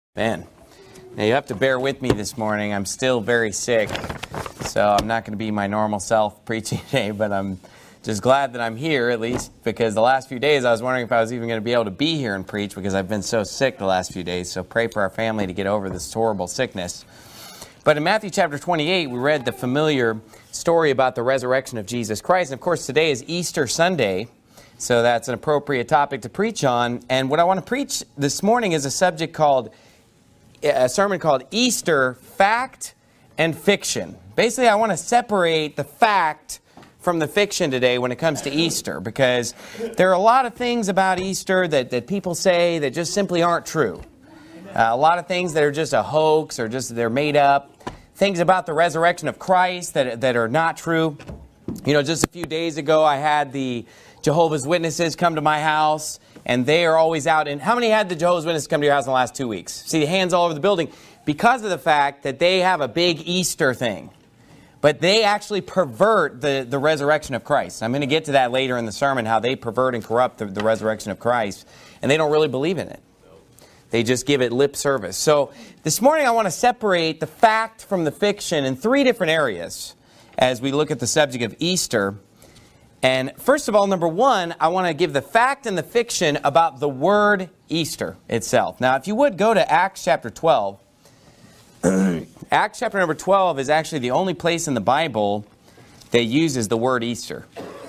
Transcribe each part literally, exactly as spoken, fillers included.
Man, now you have to bear with me this morning. I'm still very sick, so I'm not going to be my normal self preaching today, but I'm just glad that I'm here at least, because the last few days I was wondering if I was even going to be able to be here and preach because I've been so sick the last few days. So pray for our family to get over this horrible sickness. But in Matthew chapter twenty-eight, we read the familiar story about the resurrection of Jesus Christ. And of course, today is Easter Sunday, so that's an appropriate topic to preach on. And what I want to preach this morning is a subject called a sermon called Easter, Fact and Fiction. Basically, I want to separate the fact from the fiction today when it comes to Easter, because there are a lot of things about Easter that, that people say that just simply aren't true. Uh, a lot of things that are just a hoax or just they're made up. Things about the resurrection of Christ that, that are not true. You know, just a few days ago, I had the Jehovah's Witnesses come to my house, and they are always out. And how many had the Jehovah's Witnesses come to your house in the last two weeks? See the hands all over the building because of the fact that they have a big Easter thing. But they actually pervert the, the resurrection of Christ. I'm going to get to that later in the sermon, how they pervert and corrupt the, the resurrection of Christ. And they don't really believe in it. They just give it lip service. So this morning I want to separate the fact from the fiction in three different areas as we look at the subject of Easter. And first of all, number one, I want to give the fact and the fiction about the word Easter itself. Now, if you would, go to Acts chapter twelve. Acts chapter number twelve is actually the only place in the Bible that uses the word Easter.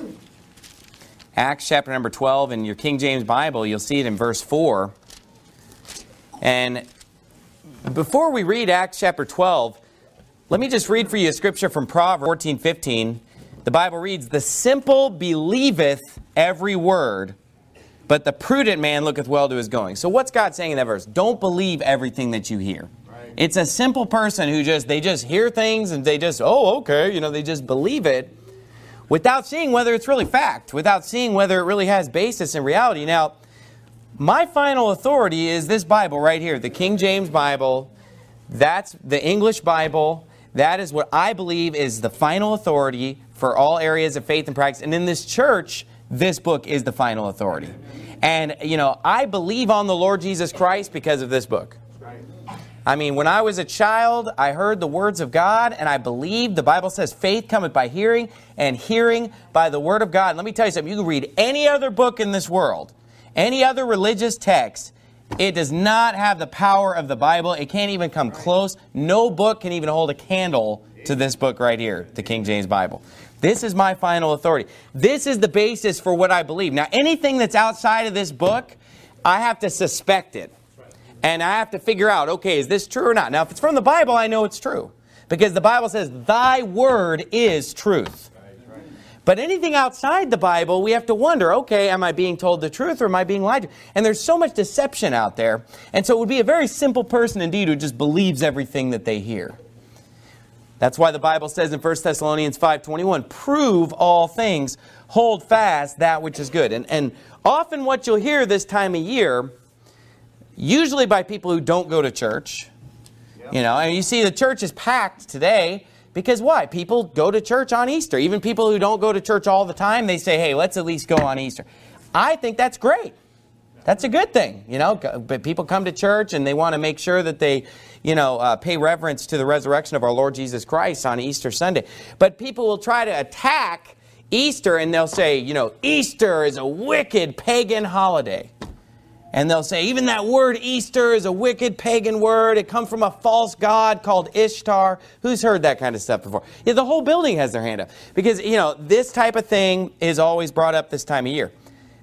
Acts chapter number twelve, in your King James Bible, you'll see it in verse four. And before we read Acts chapter twelve, let me just read for you a scripture from Proverbs fourteen fifteen. The Bible reads, "The simple believeth every word, but the prudent man looketh well to his going." So what's God saying in that verse? Don't believe everything that you hear. Right. It's a simple person who just, they just hear things and they just, oh, okay, you know, they just believe it without seeing whether it's really fact, without seeing whether it really has basis in reality. Now, my final authority is this Bible right here, the King James Bible. That's the English Bible. That is what I believe is the final authority for all areas of faith and practice. And in this church, this book is the final authority. And, you know, I believe on the Lord Jesus Christ because of this book. I mean, when I was a child, I heard the words of God, and I believed. The Bible says faith cometh by hearing, and hearing by the word of God. And let me tell you something. You can read any other book in this world, any other religious text. It does not have the power of the Bible. It can't even come close. No book can even hold a candle to this book right here, the King James Bible. This is my final authority. This is the basis for what I believe. Now, anything that's outside of this book, I have to suspect it. And I have to figure out, okay, is this true or not? Now, if it's from the Bible, I know it's true. Because the Bible says, thy word is truth. But anything outside the Bible, we have to wonder, okay, am I being told the truth or am I being lied to? And there's so much deception out there. And so it would be a very simple person indeed who just believes everything that they hear. That's why the Bible says in First Thessalonians five twenty-one, prove all things, hold fast that which is good. And, and often what you'll hear this time of year, usually by people who don't go to church, yep. you know, and you see the church is packed today. Because why? People go to church on Easter. Even people who don't go to church all the time, they say, hey, let's at least go on Easter. I think that's great. That's a good thing. You know, but people come to church and they want to make sure that they, you know, uh, pay reverence to the resurrection of our Lord Jesus Christ on Easter Sunday. But people will try to attack Easter and they'll say, you know, Easter is a wicked pagan holiday. And they'll say, even that word Easter is a wicked pagan word. It comes from a false god called Ishtar. Who's heard that kind of stuff before? Yeah, the whole building has their hand up. Because, you know, this type of thing is always brought up this time of year.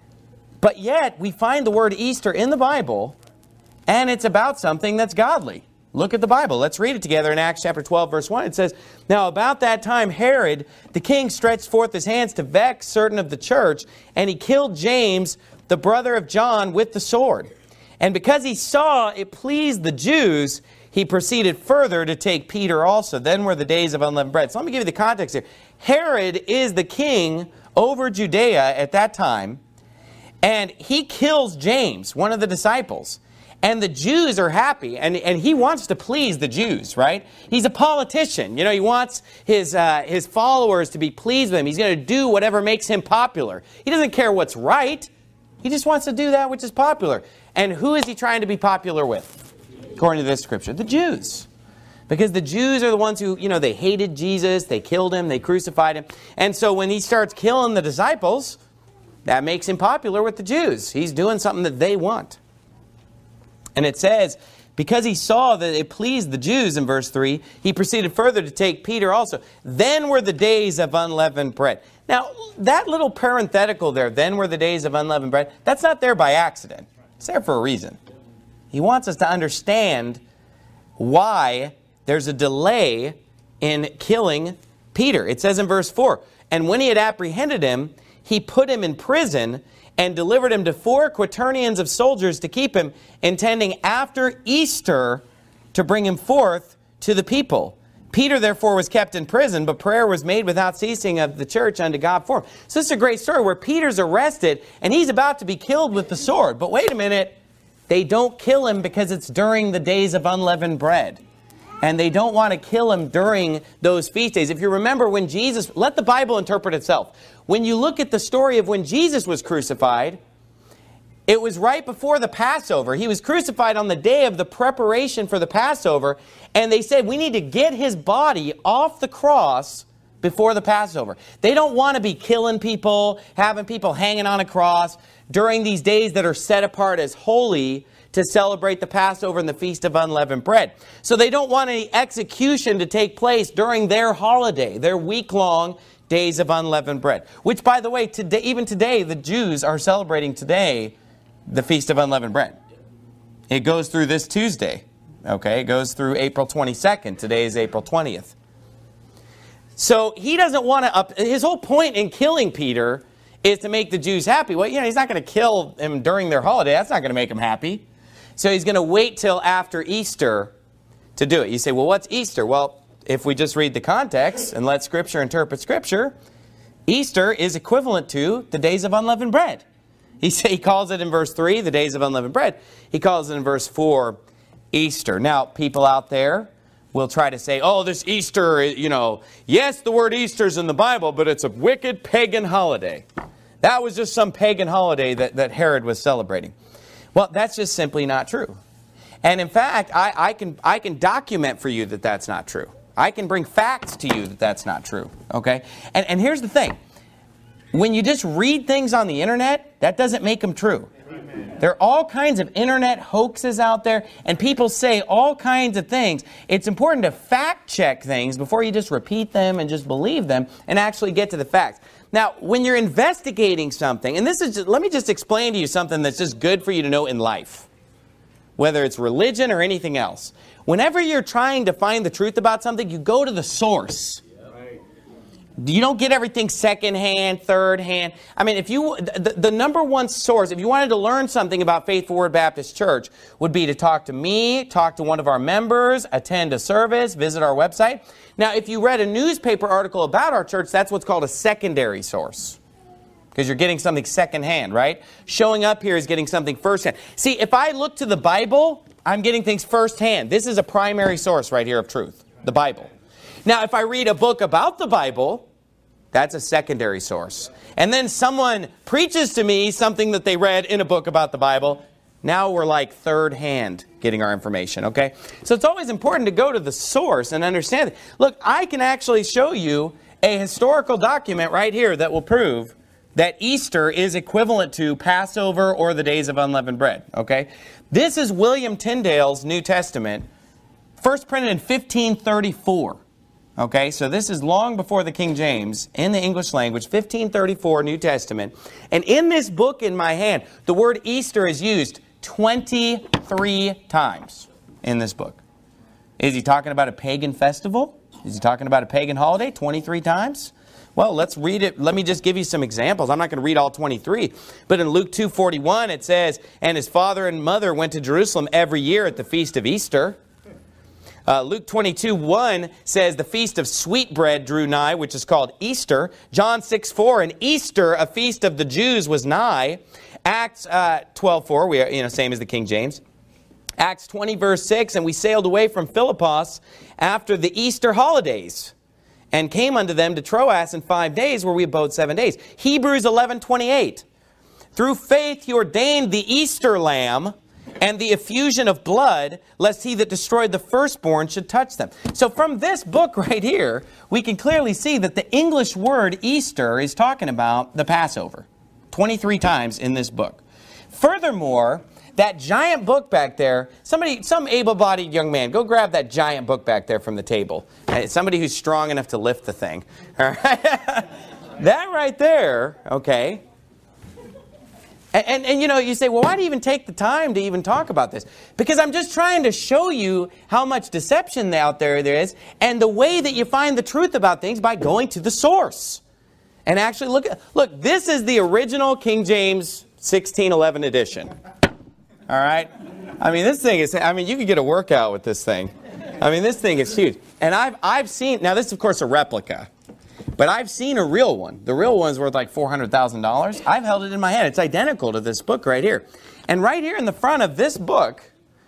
But yet, we find the word Easter in the Bible, and it's about something that's godly. Look at the Bible. Let's read it together in Acts chapter twelve, verse one. It says, now about that time Herod, the king, stretched forth his hands to vex certain of the church, and he killed James, the brother of John, with the sword. And because he saw it pleased the Jews, he proceeded further to take Peter also. Then were the days of unleavened bread. So let me give you the context here. Herod is the king over Judea at that time, and he kills James, one of the disciples. And the Jews are happy, and, and he wants to please the Jews, right? He's a politician. You know, he wants his, uh, his followers to be pleased with him. He's going to do whatever makes him popular. He doesn't care what's right. He just wants to do that which is popular. And who is he trying to be popular with? According to this scripture, the Jews. Because the Jews are the ones who, you know, they hated Jesus, they killed him, they crucified him. And so when he starts killing the disciples, that makes him popular with the Jews. He's doing something that they want. And it says, because he saw that it pleased the Jews in verse three, he proceeded further to take Peter also. Then were the days of unleavened bread. Now, that little parenthetical there, then were the days of unleavened bread, that's not there by accident. It's there for a reason. He wants us to understand why there's a delay in killing Peter. It says in verse four, and when he had apprehended him, he put him in prison and delivered him to four quaternions of soldiers to keep him, intending after Easter to bring him forth to the people. Peter therefore was kept in prison, but prayer was made without ceasing of the church unto God for him. So this is a great story where Peter's arrested and he's about to be killed with the sword. But wait a minute, they don't kill him because it's during the days of unleavened bread. And they don't want to kill him during those feast days. If you remember when Jesus, let the Bible interpret itself. When you look at the story of when Jesus was crucified, it was right before the Passover. He was crucified on the day of the preparation for the Passover. And they said, we need to get his body off the cross before the Passover. They don't want to be killing people, having people hanging on a cross during these days that are set apart as holy to celebrate the Passover and the Feast of Unleavened Bread. So they don't want any execution to take place during their holiday, their week-long days of unleavened bread. Which, by the way, today, even today, the Jews are celebrating today the Feast of Unleavened Bread. It goes through this Tuesday. Okay, it goes through April twenty-second. Today is April twentieth. So he doesn't want to up... His whole point in killing Peter is to make the Jews happy. Well, you know, he's not going to kill him during their holiday. That's not going to make him happy. So he's going to wait till after Easter to do it. You say, well, what's Easter? Well, if we just read the context and let Scripture interpret Scripture, Easter is equivalent to the days of unleavened bread. He, say, he calls it in verse three, the days of unleavened bread. He calls it in verse four, Easter. Now, people out there will try to say, oh, this Easter, you know, yes, the word Easter's in the Bible, but it's a wicked pagan holiday. That was just some pagan holiday that, that Herod was celebrating. Well, that's just simply not true. And in fact, I, I, can, I can document for you that that's not true. I can bring facts to you that that's not true. Okay? And, and here's the thing. When you just read things on the internet, that doesn't make them true. Amen. There are all kinds of internet hoaxes out there, and people say all kinds of things. It's important to fact check things before you just repeat them and just believe them and actually get to the facts. Now, when you're investigating something, and this is just, let me just explain to you something that's just good for you to know in life, whether it's religion or anything else. Whenever you're trying to find the truth about something, you go to the source. You don't get everything secondhand, third hand. I mean, if you the, the number one source, if you wanted to learn something about Faithful Word Baptist Church, would be to talk to me, talk to one of our members, attend a service, visit our website. Now, if you read a newspaper article about our church, that's what's called a secondary source. Because you're getting something secondhand, right? Showing up here is getting something firsthand. See, if I look to the Bible, I'm getting things firsthand. This is a primary source right here of truth, the Bible. Now, if I read a book about the Bible, that's a secondary source. And then someone preaches to me something that they read in a book about the Bible. Now we're like third hand getting our information, okay? So it's always important to go to the source and understand it. Look, I can actually show you a historical document right here that will prove that Easter is equivalent to Passover or the days of unleavened bread, okay? This is William Tyndale's New Testament, first printed in fifteen thirty-four. Okay, so this is long before the King James, in the English language, fifteen thirty-four, New Testament. And in this book in my hand, the word Easter is used twenty-three times in this book. Is he talking about a pagan festival? Is he talking about a pagan holiday twenty-three times? Well, let's read it. Let me just give you some examples. I'm not going to read all twenty-three. But in Luke two forty-one, it says, and his father and mother went to Jerusalem every year at the feast of Easter. Uh, Luke twenty-two one says the feast of sweetbread drew nigh, which is called Easter. John six four, and Easter, a feast of the Jews, was nigh. Acts uh, twelve four, we are, you know, same as the King James. Acts twenty verse six, and we sailed away from Philippos after the Easter holidays, and came unto them to Troas in five days, where we abode seven days. Hebrews eleven twenty-eight, through faith he ordained the Easter lamb, and the effusion of blood, lest he that destroyed the firstborn should touch them. So from this book right here, we can clearly see that the English word Easter is talking about the Passover. twenty-three times in this book. Furthermore, that giant book back there, somebody, some able-bodied young man, go grab that giant book back there from the table. Uh, Somebody who's strong enough to lift the thing. All right? That right there, okay. And, and, and, you know, you say, well, why do you even take the time to even talk about this? Because I'm just trying to show you how much deception out there there is, and the way that you find the truth about things by going to the source. And actually look at, look, this is the original King James sixteen eleven edition. All right? I mean, this thing is, I mean, you could get a workout with this thing. I mean, this thing is huge. And I've, I've seen, now this is, of course, a replica. But I've seen a real one. The real one's worth like four hundred thousand dollars. I've held it in my hand. It's identical to this book right here. And right here in the front of this book,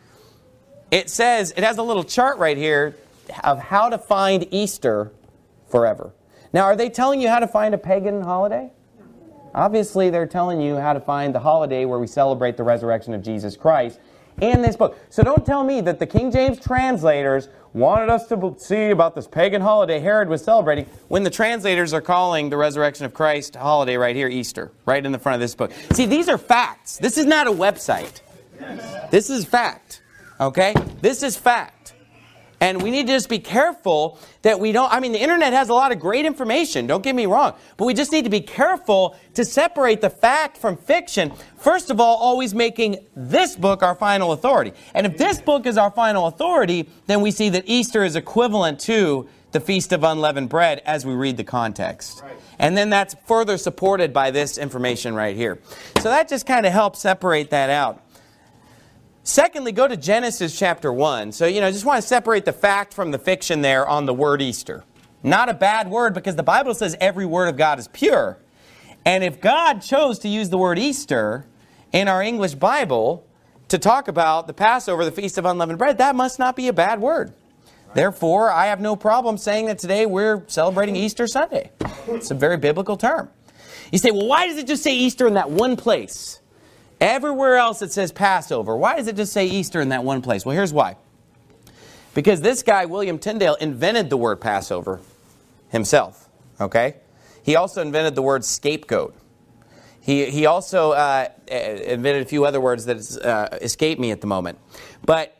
it says, it has a little chart right here of how to find Easter forever. Now, are they telling you how to find a pagan holiday? Obviously, they're telling you how to find the holiday where we celebrate the resurrection of Jesus Christ in this book. So don't tell me that the King James translators wanted us to see about this pagan holiday Herod was celebrating when the translators are calling the resurrection of Christ holiday right here Easter, right in the front of this book. See, these are facts. This is not a website. This is fact. Okay? This is fact. And we need to just be careful that we don't, I mean, the internet has a lot of great information, don't get me wrong, but we just need to be careful to separate the fact from fiction. First of all, always making this book our final authority. And if this book is our final authority, then we see that Easter is equivalent to the Feast of Unleavened Bread as we read the context. Right. And then that's further supported by this information right here. So that just kind of helps separate that out. Secondly, go to Genesis chapter one. So, you know, I just want to separate the fact from the fiction there on the word Easter. Not a bad word, because the Bible says every word of God is pure. And if God chose to use the word Easter in our English Bible to talk about the Passover, the Feast of Unleavened Bread, that must not be a bad word. Therefore, I have no problem saying that today we're celebrating Easter Sunday. It's a very biblical term. You say, well, why does it just say Easter in that one place? Everywhere else it says Passover. Why does it just say Easter in that one place? Well, here's why. Because this guy, William Tyndale, invented the word Passover himself. Okay? He also invented the word scapegoat. He, he also uh, invented a few other words that uh, escape me at the moment. But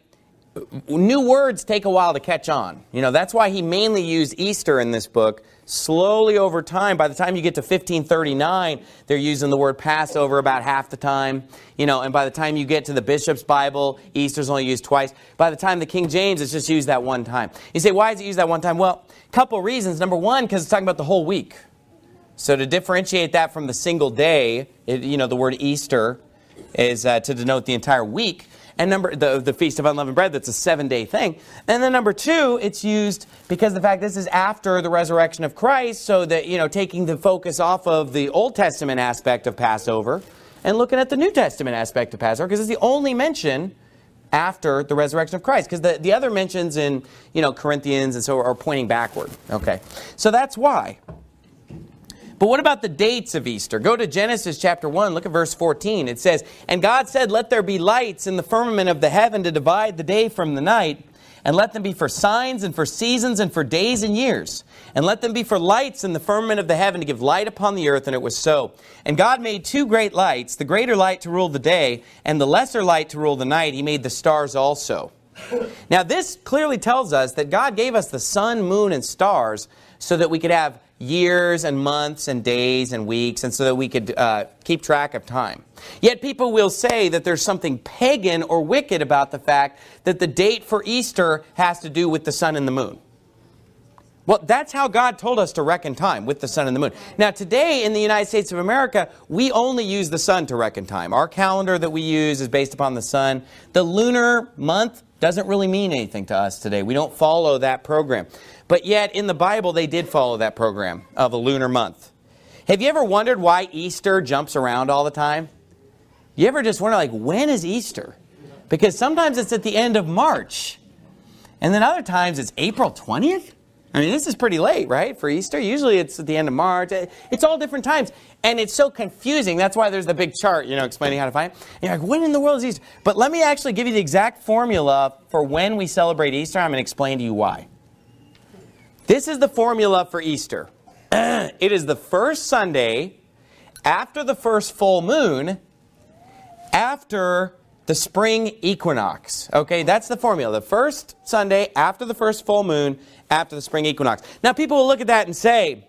new words take a while to catch on. You know, that's why he mainly used Easter in this book. Slowly over time, by the time you get to fifteen thirty-nine, they're using the word Passover about half the time. You know, and by the time you get to the Bishop's Bible, Easter's only used twice. By the time the King James, it's just used that one time. You say, why is it used that one time? Well, a couple reasons. Number one, because it's talking about the whole week. So to differentiate that from the single day, it, you know, the word Easter is uh, to denote the entire week. And number the, the Feast of Unleavened Bread, that's a seven-day thing. And then number two, it's used because the fact this is after the resurrection of Christ, so that, you know, taking the focus off of the Old Testament aspect of Passover and looking at the New Testament aspect of Passover, because it's the only mention after the resurrection of Christ. Because the, the other mentions in, you know, Corinthians and so are pointing backward. Okay, so that's why. But what about the dates of Easter? Go to Genesis chapter one, look at verse fourteen. It says, "And God said, let there be lights in the firmament of the heaven to divide the day from the night, and let them be for signs and for seasons and for days and years. And let them be for lights in the firmament of the heaven to give light upon the earth, and it was so. And God made two great lights, the greater light to rule the day, and the lesser light to rule the night. He made the stars also." Now this clearly tells us that God gave us the sun, moon, and stars so that we could have years and months and days and weeks, and so that we could uh, keep track of time. Yet people will say that there's something pagan or wicked about the fact that the date for Easter has to do with the sun and the moon. Well, that's how God told us to reckon time, with the sun and the moon. Now today in the United States of America, we only use the sun to reckon time. Our calendar that we use is based upon the sun. The lunar month doesn't really mean anything to us today. We don't follow that program. But yet, in the Bible, they did follow that program of a lunar month. Have you ever wondered why Easter jumps around all the time? You ever just wonder, like, when is Easter? Because sometimes it's at the end of March. And then other times it's April twentieth? I mean, this is pretty late, right, for Easter? Usually it's at the end of March. It's all different times. And it's so confusing. That's why there's the big chart, you know, explaining how to find it. And you're like, when in the world is Easter? But let me actually give you the exact formula for when we celebrate Easter. I'm going to explain to you why. This is the formula for Easter. It is the first Sunday after the first full moon after the spring equinox. Okay, that's the formula. The first Sunday after the first full moon after the spring equinox. Now people will look at that and say,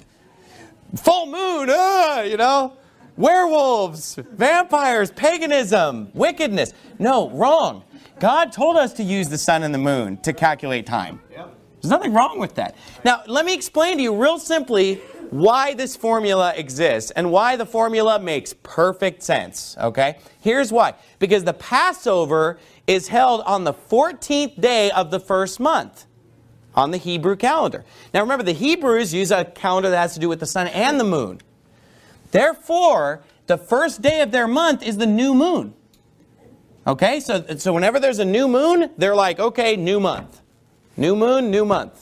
full moon, uh, you know, werewolves, vampires, paganism, wickedness. No, wrong. God told us to use the sun and the moon to calculate time. There's nothing wrong with that. Now, let me explain to you real simply why this formula exists and why the formula makes perfect sense, okay? Here's why. Because the Passover is held on the fourteenth day of the first month on the Hebrew calendar. Now remember, the Hebrews use a calendar that has to do with the sun and the moon. Therefore, the first day of their month is the new moon. Okay, so, so whenever there's a new moon, they're like, okay, new month. New moon, new month.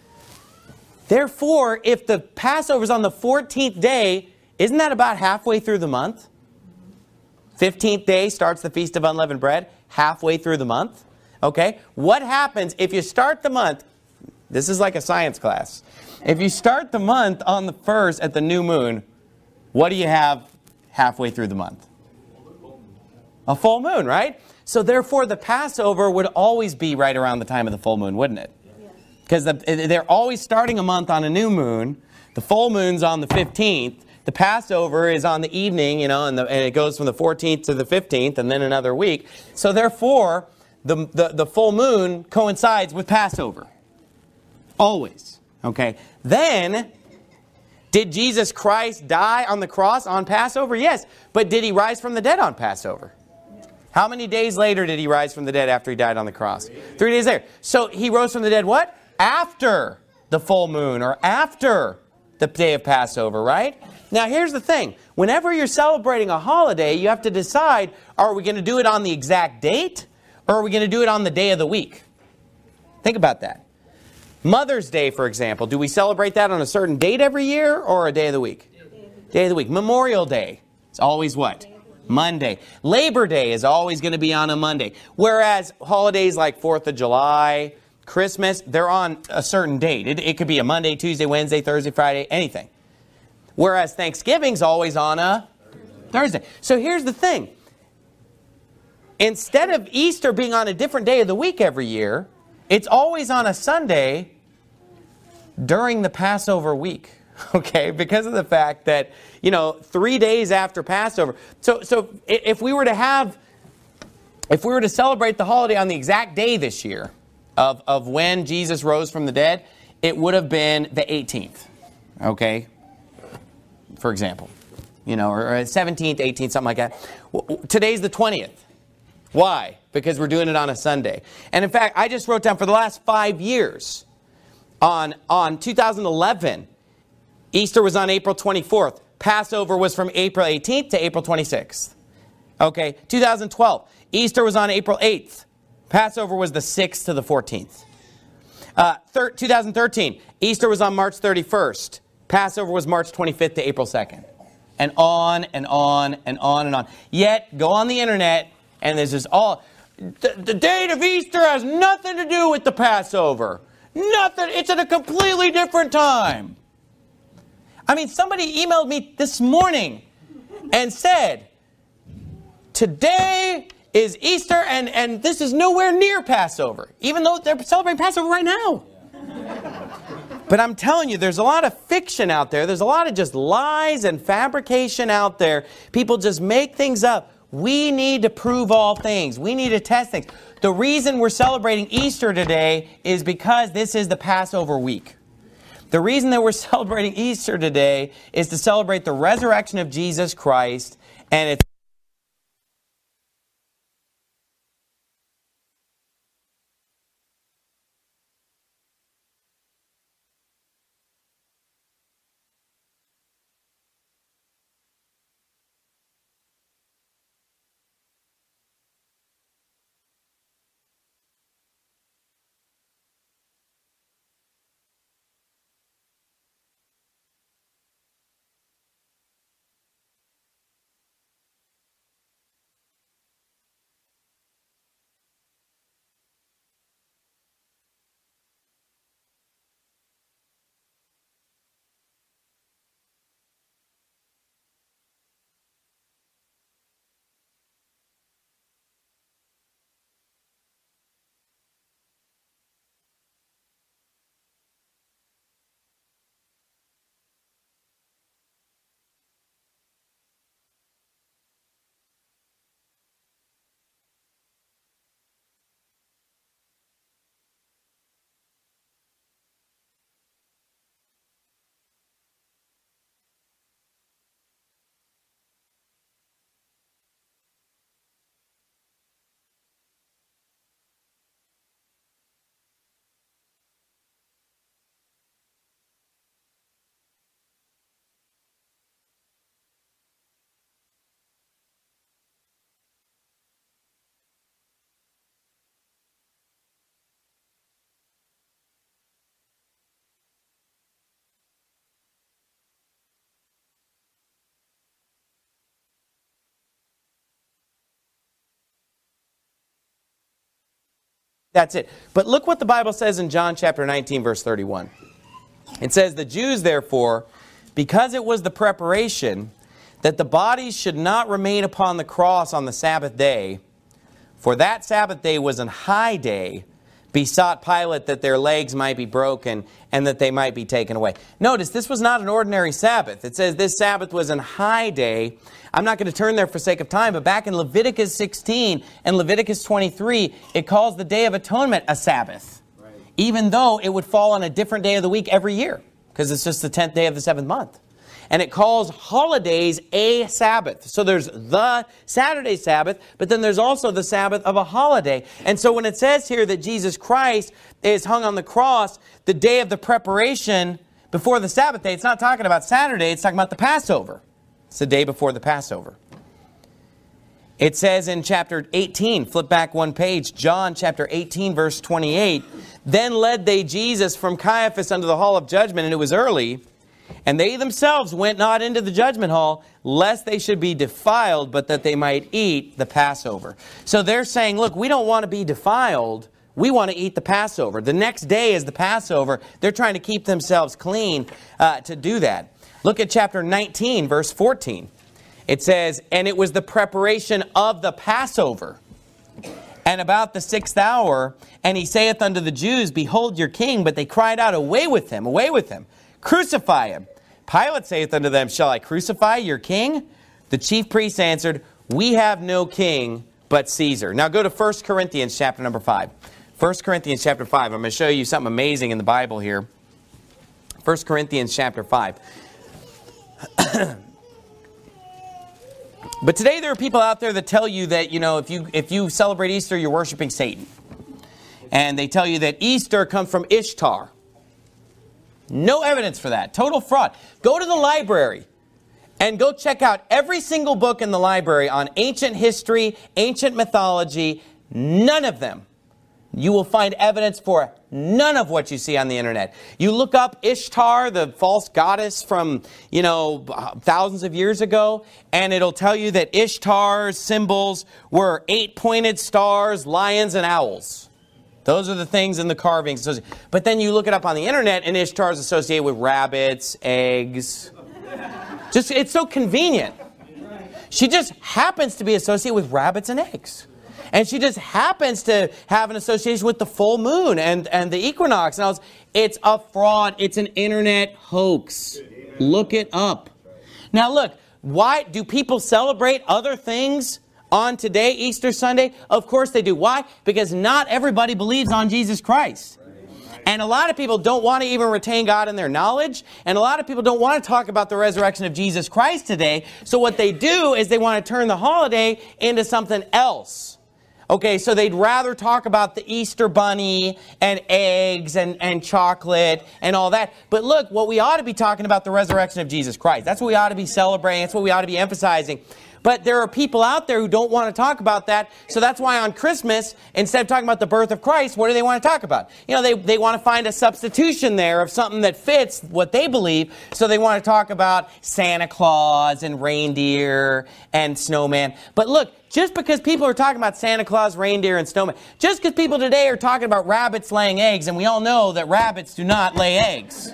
Therefore, if the Passover is on the fourteenth day, isn't that about halfway through the month? fifteenth day starts the Feast of Unleavened Bread, halfway through the month. Okay, what happens if you start the month? This is like a science class. If you start the month on the first at the new moon, what do you have halfway through the month? A full moon, right? So therefore, the Passover would always be right around the time of the full moon, wouldn't it? Because the, they're always starting a month on a new moon. The full moon's on the fifteenth. The Passover is on the evening, you know, and, the, and it goes from the fourteenth to the fifteenth, and then another week. So therefore, the, the, the full moon coincides with Passover. Always. Okay. Then, did Jesus Christ die on the cross on Passover? Yes. But did he rise from the dead on Passover? How many days later did he rise from the dead after he died on the cross? Three days later. So he rose from the dead what? After the full moon or after the day of Passover, right? Now here's the thing. Whenever you're celebrating a holiday, you have to decide, are we going to do it on the exact date or are we going to do it on the day of the week? Think about that. Mother's Day, for example, do we celebrate that on a certain date every year or a day of the week? Day of the week. Memorial Day, it's always what? Monday. Labor Day is always going to be on a Monday. Whereas holidays like fourth of July, Christmas, they're on a certain date. It, it could be a Monday, Tuesday, Wednesday, Thursday, Friday, anything. Whereas Thanksgiving's always on a Thursday. So here's the thing. Instead of Easter being on a different day of the week every year, it's always on a Sunday during the Passover week. Okay, because of the fact that, you know, three days after Passover. So, so if we were to have, if we were to celebrate the holiday on the exact day this year of, of when Jesus rose from the dead, it would have been the eighteenth. Okay, for example, you know, or seventeenth, eighteenth, something like that. Today's the twentieth. Why? Because we're doing it on a Sunday. And in fact, I just wrote down for the last five years, on, on two thousand eleven, Easter was on April twenty-fourth. Passover was from April eighteenth to April twenty-sixth. Okay, two thousand twelve. Easter was on April eighth. Passover was the sixth to the fourteenth. Uh, two thousand thirteen. Easter was on March thirty-first. Passover was March twenty-fifth to April second. And on and on and on and on. Yet, go on the internet and there's this all... The, the date of Easter has nothing to do with the Passover. Nothing. It's at a completely different time. I mean, somebody emailed me this morning and said, today is Easter and, and this is nowhere near Passover, even though they're celebrating Passover right now. But I'm telling you, there's a lot of fiction out there. There's a lot of just lies and fabrication out there. People just make things up. We need to prove all things. We need to test things. The reason we're celebrating Easter today is because this is the Passover week. The reason that we're celebrating Easter today is to celebrate the resurrection of Jesus Christ, and it's That's it. But look what the Bible says in John chapter nineteen, verse thirty-one. It says, the Jews, therefore, because it was the preparation that the bodies should not remain upon the cross on the Sabbath day, for that Sabbath day was an high day, besought Pilate that their legs might be broken and that they might be taken away. Notice, this was not an ordinary Sabbath. It says this Sabbath was an high day. I'm not going to turn there for sake of time, but back in Leviticus sixteen and Leviticus twenty-three, it calls the Day of Atonement a Sabbath, right, even though it would fall on a different day of the week every year, because it's just the tenth day of the seventh month. And it calls holidays a Sabbath. So there's the Saturday Sabbath, but then there's also the Sabbath of a holiday. And so when it says here that Jesus Christ is hung on the cross the day of the preparation before the Sabbath day, it's not talking about Saturday, it's talking about the Passover. It's the day before the Passover. It says in chapter eighteen, flip back one page, John chapter eighteen, verse twenty-eight, then led they Jesus from Caiaphas unto the hall of judgment, and it was early. And they themselves went not into the judgment hall, lest they should be defiled, but that they might eat the Passover. So they're saying, look, we don't want to be defiled. We want to eat the Passover. The next day is the Passover. They're trying to keep themselves clean uh, to do that. Look at chapter nineteen, verse fourteen. It says, and it was the preparation of the Passover. And about the sixth hour, and he saith unto the Jews, behold your king. But they cried out, away with him, away with him. Crucify him. Pilate saith unto them, shall I crucify your king? The chief priests answered, we have no king but Caesar. Now go to First Corinthians chapter number five. First Corinthians chapter five. I'm going to show you something amazing in the Bible here. First Corinthians chapter five. But today there are people out there that tell you that, you know, if you, if you celebrate Easter, you're worshiping Satan. And they tell you that Easter comes from Ishtar. No evidence for that. Total fraud. Go to the library and go check out every single book in the library on ancient history, ancient mythology. None of them. You will find evidence for none of what you see on the internet. You look up Ishtar, the false goddess from, you know, thousands of years ago, and it'll tell you that Ishtar's symbols were eight-pointed stars, lions, and owls. Those are the things in the carvings. But then you look it up on the internet, and Ishtar is associated with rabbits, eggs. Just, it's so convenient. She just happens to be associated with rabbits and eggs. And she just happens to have an association with the full moon and, and the equinox. And I was, it's a fraud. It's an internet hoax. Look it up. Now look, why do people celebrate other things on today, Easter Sunday? Of course they do. Why? Because not everybody believes on Jesus Christ. And a lot of people don't want to even retain God in their knowledge. And a lot of people don't want to talk about the resurrection of Jesus Christ today. So what they do is they want to turn the holiday into something else. Okay, so they'd rather talk about the Easter bunny and eggs and, and chocolate and all that. But look, what we ought to be talking about the resurrection of Jesus Christ. That's what we ought to be celebrating. That's what we ought to be emphasizing. But there are people out there who don't want to talk about that. So that's why on Christmas, instead of talking about the birth of Christ, what do they want to talk about? You know, they, they want to find a substitution there of something that fits what they believe. So they want to talk about Santa Claus and reindeer and snowman. But look, just because people are talking about Santa Claus, reindeer, and snowman, just because people today are talking about rabbits laying eggs, and we all know that rabbits do not lay eggs.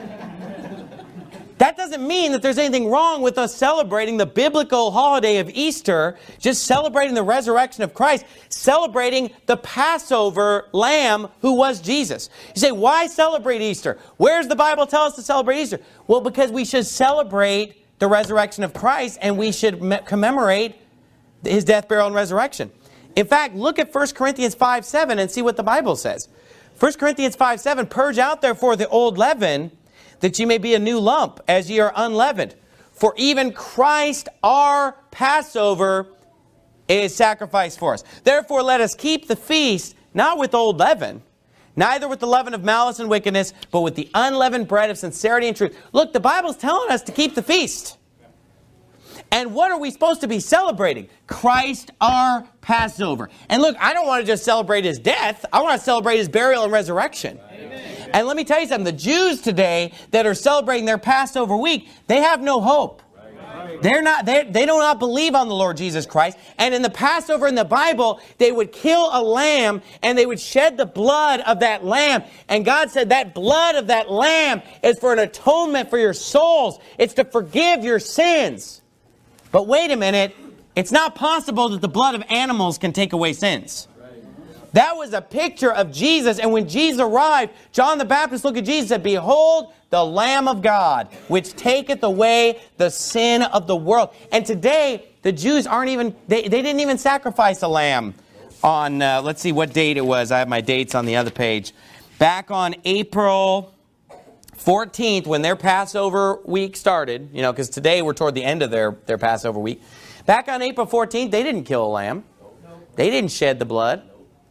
That doesn't mean that there's anything wrong with us celebrating the biblical holiday of Easter, just celebrating the resurrection of Christ, celebrating the Passover lamb who was Jesus. You say, why celebrate Easter? Where does the Bible tell us to celebrate Easter? Well, because we should celebrate the resurrection of Christ, and we should commemorate his death, burial, and resurrection. In fact, look at First Corinthians five seven and see what the Bible says. First Corinthians five seven, purge out therefore the old leaven, that ye may be a new lump, as ye are unleavened. For even Christ our Passover is sacrificed for us. Therefore let us keep the feast, not with old leaven, neither with the leaven of malice and wickedness, but with the unleavened bread of sincerity and truth. Look, the Bible's telling us to keep the feast. And what are we supposed to be celebrating? Christ our Passover. And look, I don't want to just celebrate his death. I want to celebrate his burial and resurrection. Amen. And let me tell you something. The Jews today that are celebrating their Passover week, they have no hope. Right. They're not, they they do not believe on the Lord Jesus Christ. And in the Passover in the Bible, they would kill a lamb and they would shed the blood of that lamb. And God said that blood of that lamb is for an atonement for your souls. It's to forgive your sins. But wait a minute, it's not possible that the blood of animals can take away sins. That was a picture of Jesus. And when Jesus arrived, John the Baptist looked at Jesus and said, behold, the Lamb of God, which taketh away the sin of the world. And today, the Jews aren't even, they, they didn't even sacrifice a lamb on, uh, let's see what date it was. I have my dates on the other page. Back on April fourteenth, when their Passover week started, you know, because today we're toward the end of their, their Passover week. Back on April fourteenth, they didn't kill a lamb. They didn't shed the blood.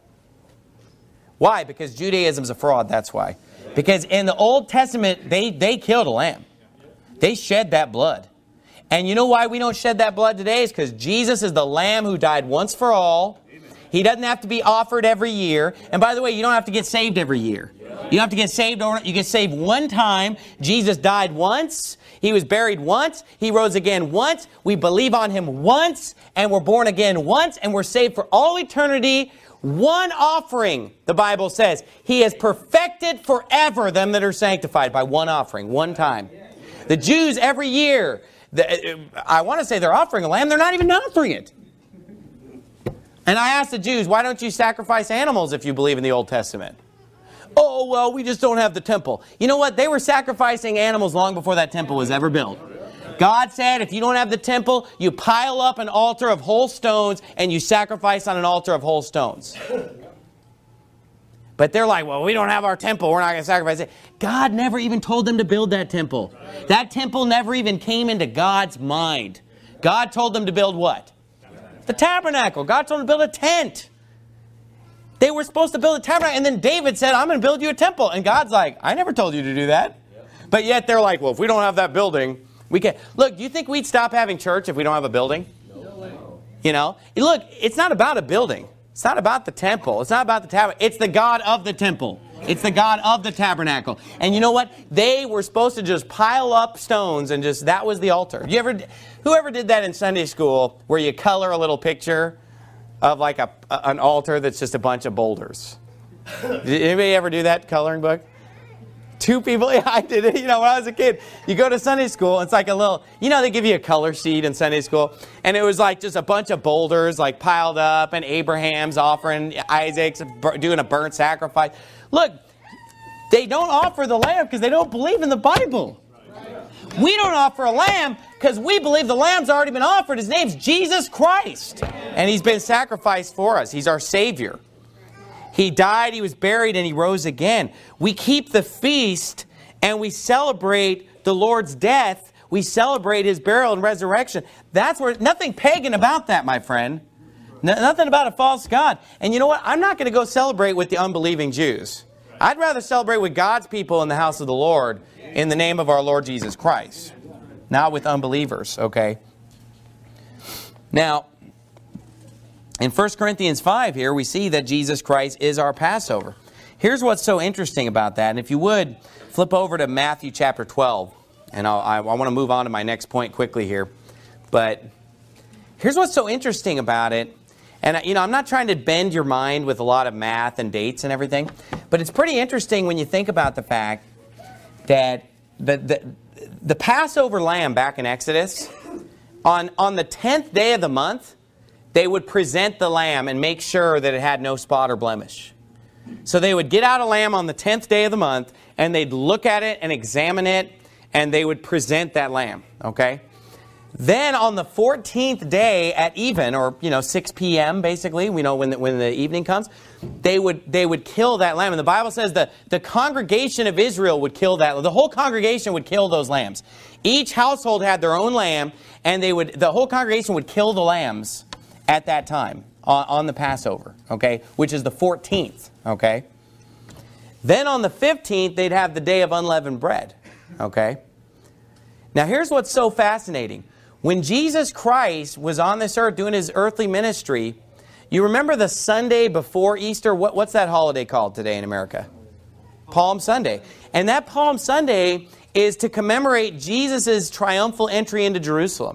Why? Because Judaism's a fraud, that's why. Because in the Old Testament, they, they killed a lamb. They shed that blood. And you know why we don't shed that blood today? Is because Jesus is the Lamb who died once for all. He doesn't have to be offered every year. And by the way, you don't have to get saved every year. You don't have to get saved over. You get saved one time. Jesus died once. He was buried once. He rose again once. We believe on Him once. And we're born again once. And we're saved for all eternity. One offering, the Bible says. He has perfected forever them that are sanctified by one offering, one time. The Jews every year, the, I want to say they're offering a lamb. They're not even offering it. And I asked the Jews, why don't you sacrifice animals if you believe in the Old Testament? Oh, well, we just don't have the temple. You know what? They were sacrificing animals long before that temple was ever built. God said, if you don't have the temple, you pile up an altar of whole stones and you sacrifice on an altar of whole stones. But they're like, well, we don't have our temple. We're not going to sacrifice it. God never even told them to build that temple. That temple never even came into God's mind. God told them to build what? The tabernacle. God told them to build a tent. They were supposed to build a tabernacle. And then David said, I'm going to build you a temple. And God's like, I never told you to do that. But yet they're like, well, if we don't have that building, we can't. Look, do you think we'd stop having church if we don't have a building? No. You know, look, it's not about a building. It's not about the temple. It's not about the tabernacle. It's the God of the temple. It's the God of the tabernacle. And you know what? They were supposed to just pile up stones and just, that was the altar. You ever, whoever did that in Sunday school where you color a little picture of like a, an altar that's just a bunch of boulders? Did anybody ever do that coloring book? Two people, yeah, I did it. You know, when I was a kid, you go to Sunday school, it's like a little, you know, they give you a color sheet in Sunday school, and it was like just a bunch of boulders like piled up, and Abraham's offering, Isaac's doing a burnt sacrifice. Look, they don't offer the lamb because they don't believe in the Bible. We don't offer a lamb because we believe the lamb's already been offered. His name's Jesus Christ, and He's been sacrificed for us. He's our Savior. He died, He was buried, and He rose again. We keep the feast and we celebrate the Lord's death. We celebrate His burial and resurrection. That's where, nothing pagan about that, my friend. No, nothing about a false God. And you know what? I'm not going to go celebrate with the unbelieving Jews. I'd rather celebrate with God's people in the house of the Lord in the name of our Lord Jesus Christ. Not with unbelievers, okay? Now, in First Corinthians five here, we see that Jesus Christ is our Passover. Here's what's so interesting about that. And if you would, flip over to Matthew chapter twelve. And I'll, I, I want to move on to my next point quickly here. But here's what's so interesting about it. And, you know, I'm not trying to bend your mind with a lot of math and dates and everything. But it's pretty interesting when you think about the fact that the, the, the Passover lamb back in Exodus, on, on the tenth day of the month, they would present the lamb and make sure that it had no spot or blemish. So they would get out a lamb on the tenth day of the month, and they'd look at it and examine it, and they would present that lamb, okay? Then on the fourteenth day at even, or, you know, six p m basically, we know when the, when the evening comes, they would, they would kill that lamb. And the Bible says that the congregation of Israel would kill that. The whole congregation would kill those lambs. Each household had their own lamb, and they would, the whole congregation would kill the lambs at that time on, on the Passover, okay, which is the fourteenth, okay. Then on the fifteenth, they'd have the day of unleavened bread, okay. Now here's what's so fascinating. When Jesus Christ was on this earth doing His earthly ministry, you remember the Sunday before Easter? What, what's that holiday called today in America? Palm Sunday. And that Palm Sunday is to commemorate Jesus' triumphal entry into Jerusalem.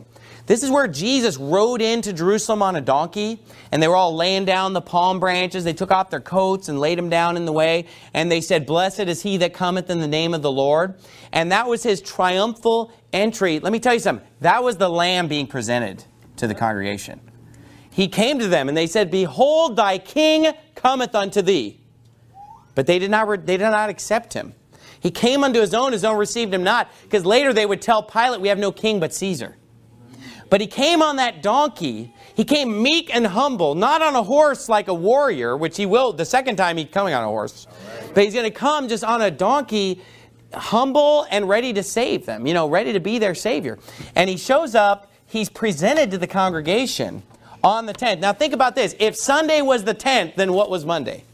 This is where Jesus rode into Jerusalem on a donkey, and they were all laying down the palm branches. They took off their coats and laid them down in the way, and they said, "Blessed is he that cometh in the name of the Lord." And that was his triumphal entry. Let me tell you something. That was the Lamb being presented to the congregation. He came to them, and they said, "Behold, thy King cometh unto thee." But they did not, they did not accept him. He came unto his own, his own received him not. Because later they would tell Pilate, "We have no king but Caesar." But he came on that donkey. He came meek and humble, not on a horse like a warrior, which he will the second time he's coming on a horse. Right. But he's going to come just on a donkey, humble and ready to save them, you know, ready to be their Savior. And he shows up, he's presented to the congregation on the tenth. Now think about this. If Sunday was the tenth, then what was Monday?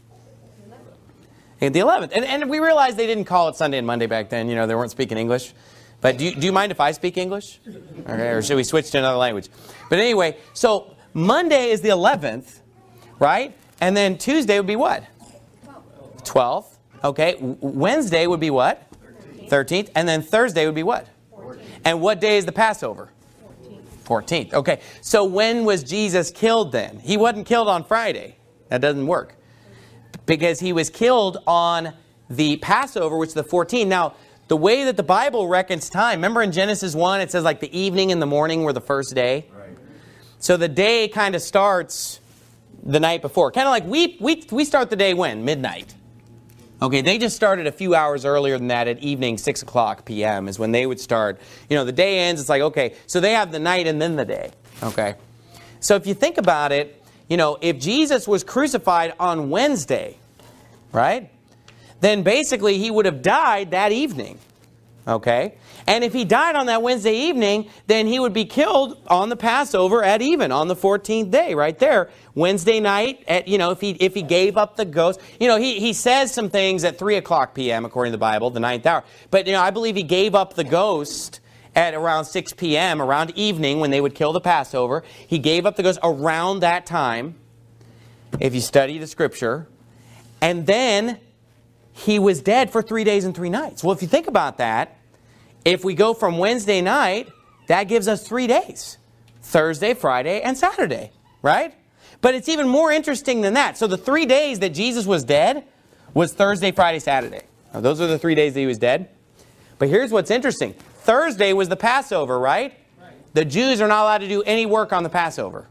The eleventh. And, and we realize they didn't call it Sunday and Monday back then. You know, they weren't speaking English. But do you, do you mind if I speak English? Okay, or should we switch to another language? But anyway, so Monday is the eleventh, right? And then Tuesday would be what? twelfth. Okay. Wednesday would be what? thirteenth. And then Thursday would be what? And what day is the Passover? fourteenth. Okay. So when was Jesus killed then? He wasn't killed on Friday. That doesn't work. Because he was killed on the Passover, which is the fourteenth. Now, the way that the Bible reckons time, remember in Genesis one, it says like the evening and the morning were the first day. Right. So the day kind of starts the night before. Kind of like we, we, we start the day when? Midnight. Okay, they just started a few hours earlier than that at evening, six o'clock p m is when they would start. You know, the day ends, it's like, okay, so they have the night and then the day. Okay. So if you think about it, you know, if Jesus was crucified on Wednesday, right? Then basically he would have died that evening. Okay? And if he died on that Wednesday evening, then he would be killed on the Passover at even, on the fourteenth day, right there. Wednesday night, at, you know, if he if he gave up the ghost. You know, he, he says some things at three o'clock p m according to the Bible, the ninth hour. But, you know, I believe he gave up the ghost at around six p m, around evening when they would kill the Passover. He gave up the ghost around that time, if you study the Scripture. And then he was dead for three days and three nights. Well, if you think about that, if we go from Wednesday night, that gives us three days. Thursday, Friday, and Saturday, right? But it's even more interesting than that. So the three days that Jesus was dead was Thursday, Friday, Saturday. Now, those are the three days that he was dead. But here's what's interesting. Thursday was the Passover, right? Right. The Jews are not allowed to do any work on the Passover.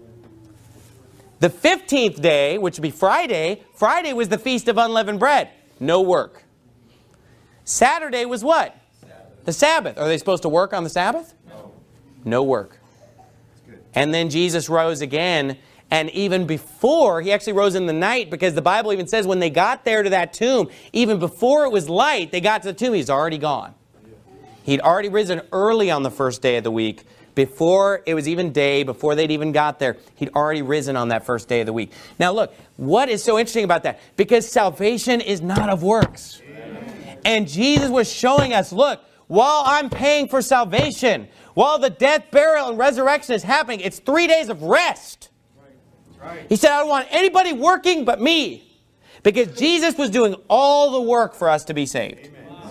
The fifteenth day, which would be Friday, Friday was the Feast of Unleavened Bread. No work. Saturday was what? Sabbath. The Sabbath. Are they supposed to work on the Sabbath? No. No work. And then Jesus rose again. And even before, he actually rose in the night, because the Bible even says when they got there to that tomb, even before it was light, they got to the tomb, he's already gone. He'd already risen early on the first day of the week. Before it was even day, before they'd even got there, he'd already risen on that first day of the week. Now look, what is so interesting about that? Because salvation is not of works. And Jesus was showing us, look, while I'm paying for salvation, while the death, burial, and resurrection is happening, it's three days of rest. He said, I don't want anybody working but me. Because Jesus was doing all the work for us to be saved.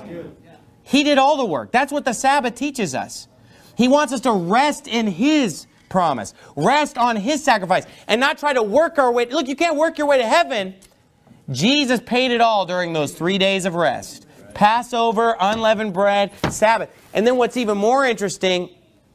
He did all the work. That's what the Sabbath teaches us. He wants us to rest in His promise. Rest on His sacrifice. And not try to work our way. Look, you can't work your way to heaven. Jesus paid it all during those three days of rest. Passover, unleavened bread, Sabbath. And then what's even more interesting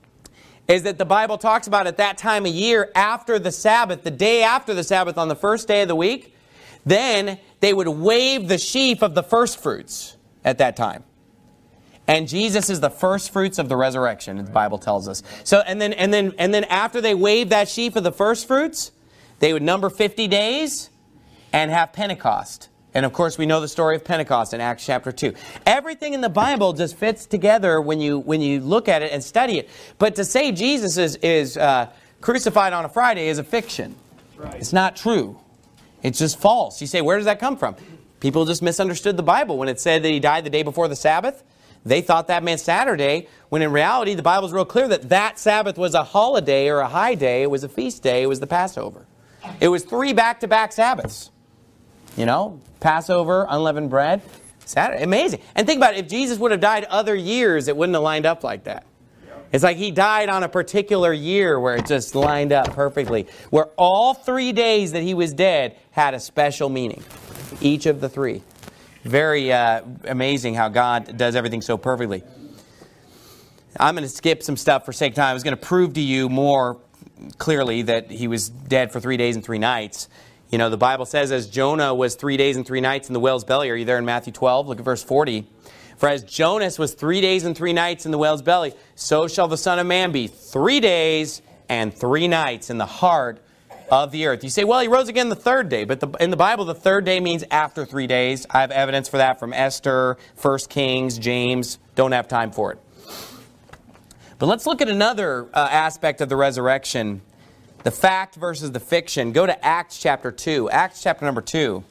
is that the Bible talks about at that time of year, after the Sabbath, the day after the Sabbath, on the first day of the week, then they would wave the sheaf of the first fruits at that time. And Jesus is the first fruits of the resurrection, the Bible tells us. So, and then, and then, and then after they waved that sheaf of the first fruits, they would number fifty days and have Pentecost. And of course, we know the story of Pentecost in Acts chapter two. Everything in the Bible just fits together when you when you look at it and study it. But to say Jesus is is uh, crucified on a Friday is a fiction. Right. It's not true. It's just false. You say, where does that come from? People just misunderstood the Bible when it said that He died the day before the Sabbath. They thought that meant Saturday, when in reality the Bible's real clear that that Sabbath was a holiday or a high day. It was a feast day. It was the Passover. It was three back-to-back Sabbaths. You know, Passover, unleavened bread, Saturday. Amazing. And think about it. If Jesus would have died other years, it wouldn't have lined up like that. It's like he died on a particular year where it just lined up perfectly. Where all three days that he was dead had a special meaning. Each of the three. Very uh, amazing how God does everything so perfectly. I'm going to skip some stuff for sake of time. I was going to prove to you more clearly that he was dead for three days and three nights. You know, the Bible says as Jonah was three days and three nights in the whale's belly. Are you there in Matthew twelve? Look at verse forty. For as Jonas was three days and three nights in the whale's belly, so shall the Son of Man be three days and three nights in the heart of the earth. You say, well, he rose again the third day. But the, in the Bible, the third day means after three days. I have evidence for that from Esther, First Kings, James. Don't have time for it. But let's look at another uh, aspect of the resurrection. The fact versus the fiction. Go to Acts chapter two. Acts chapter number two.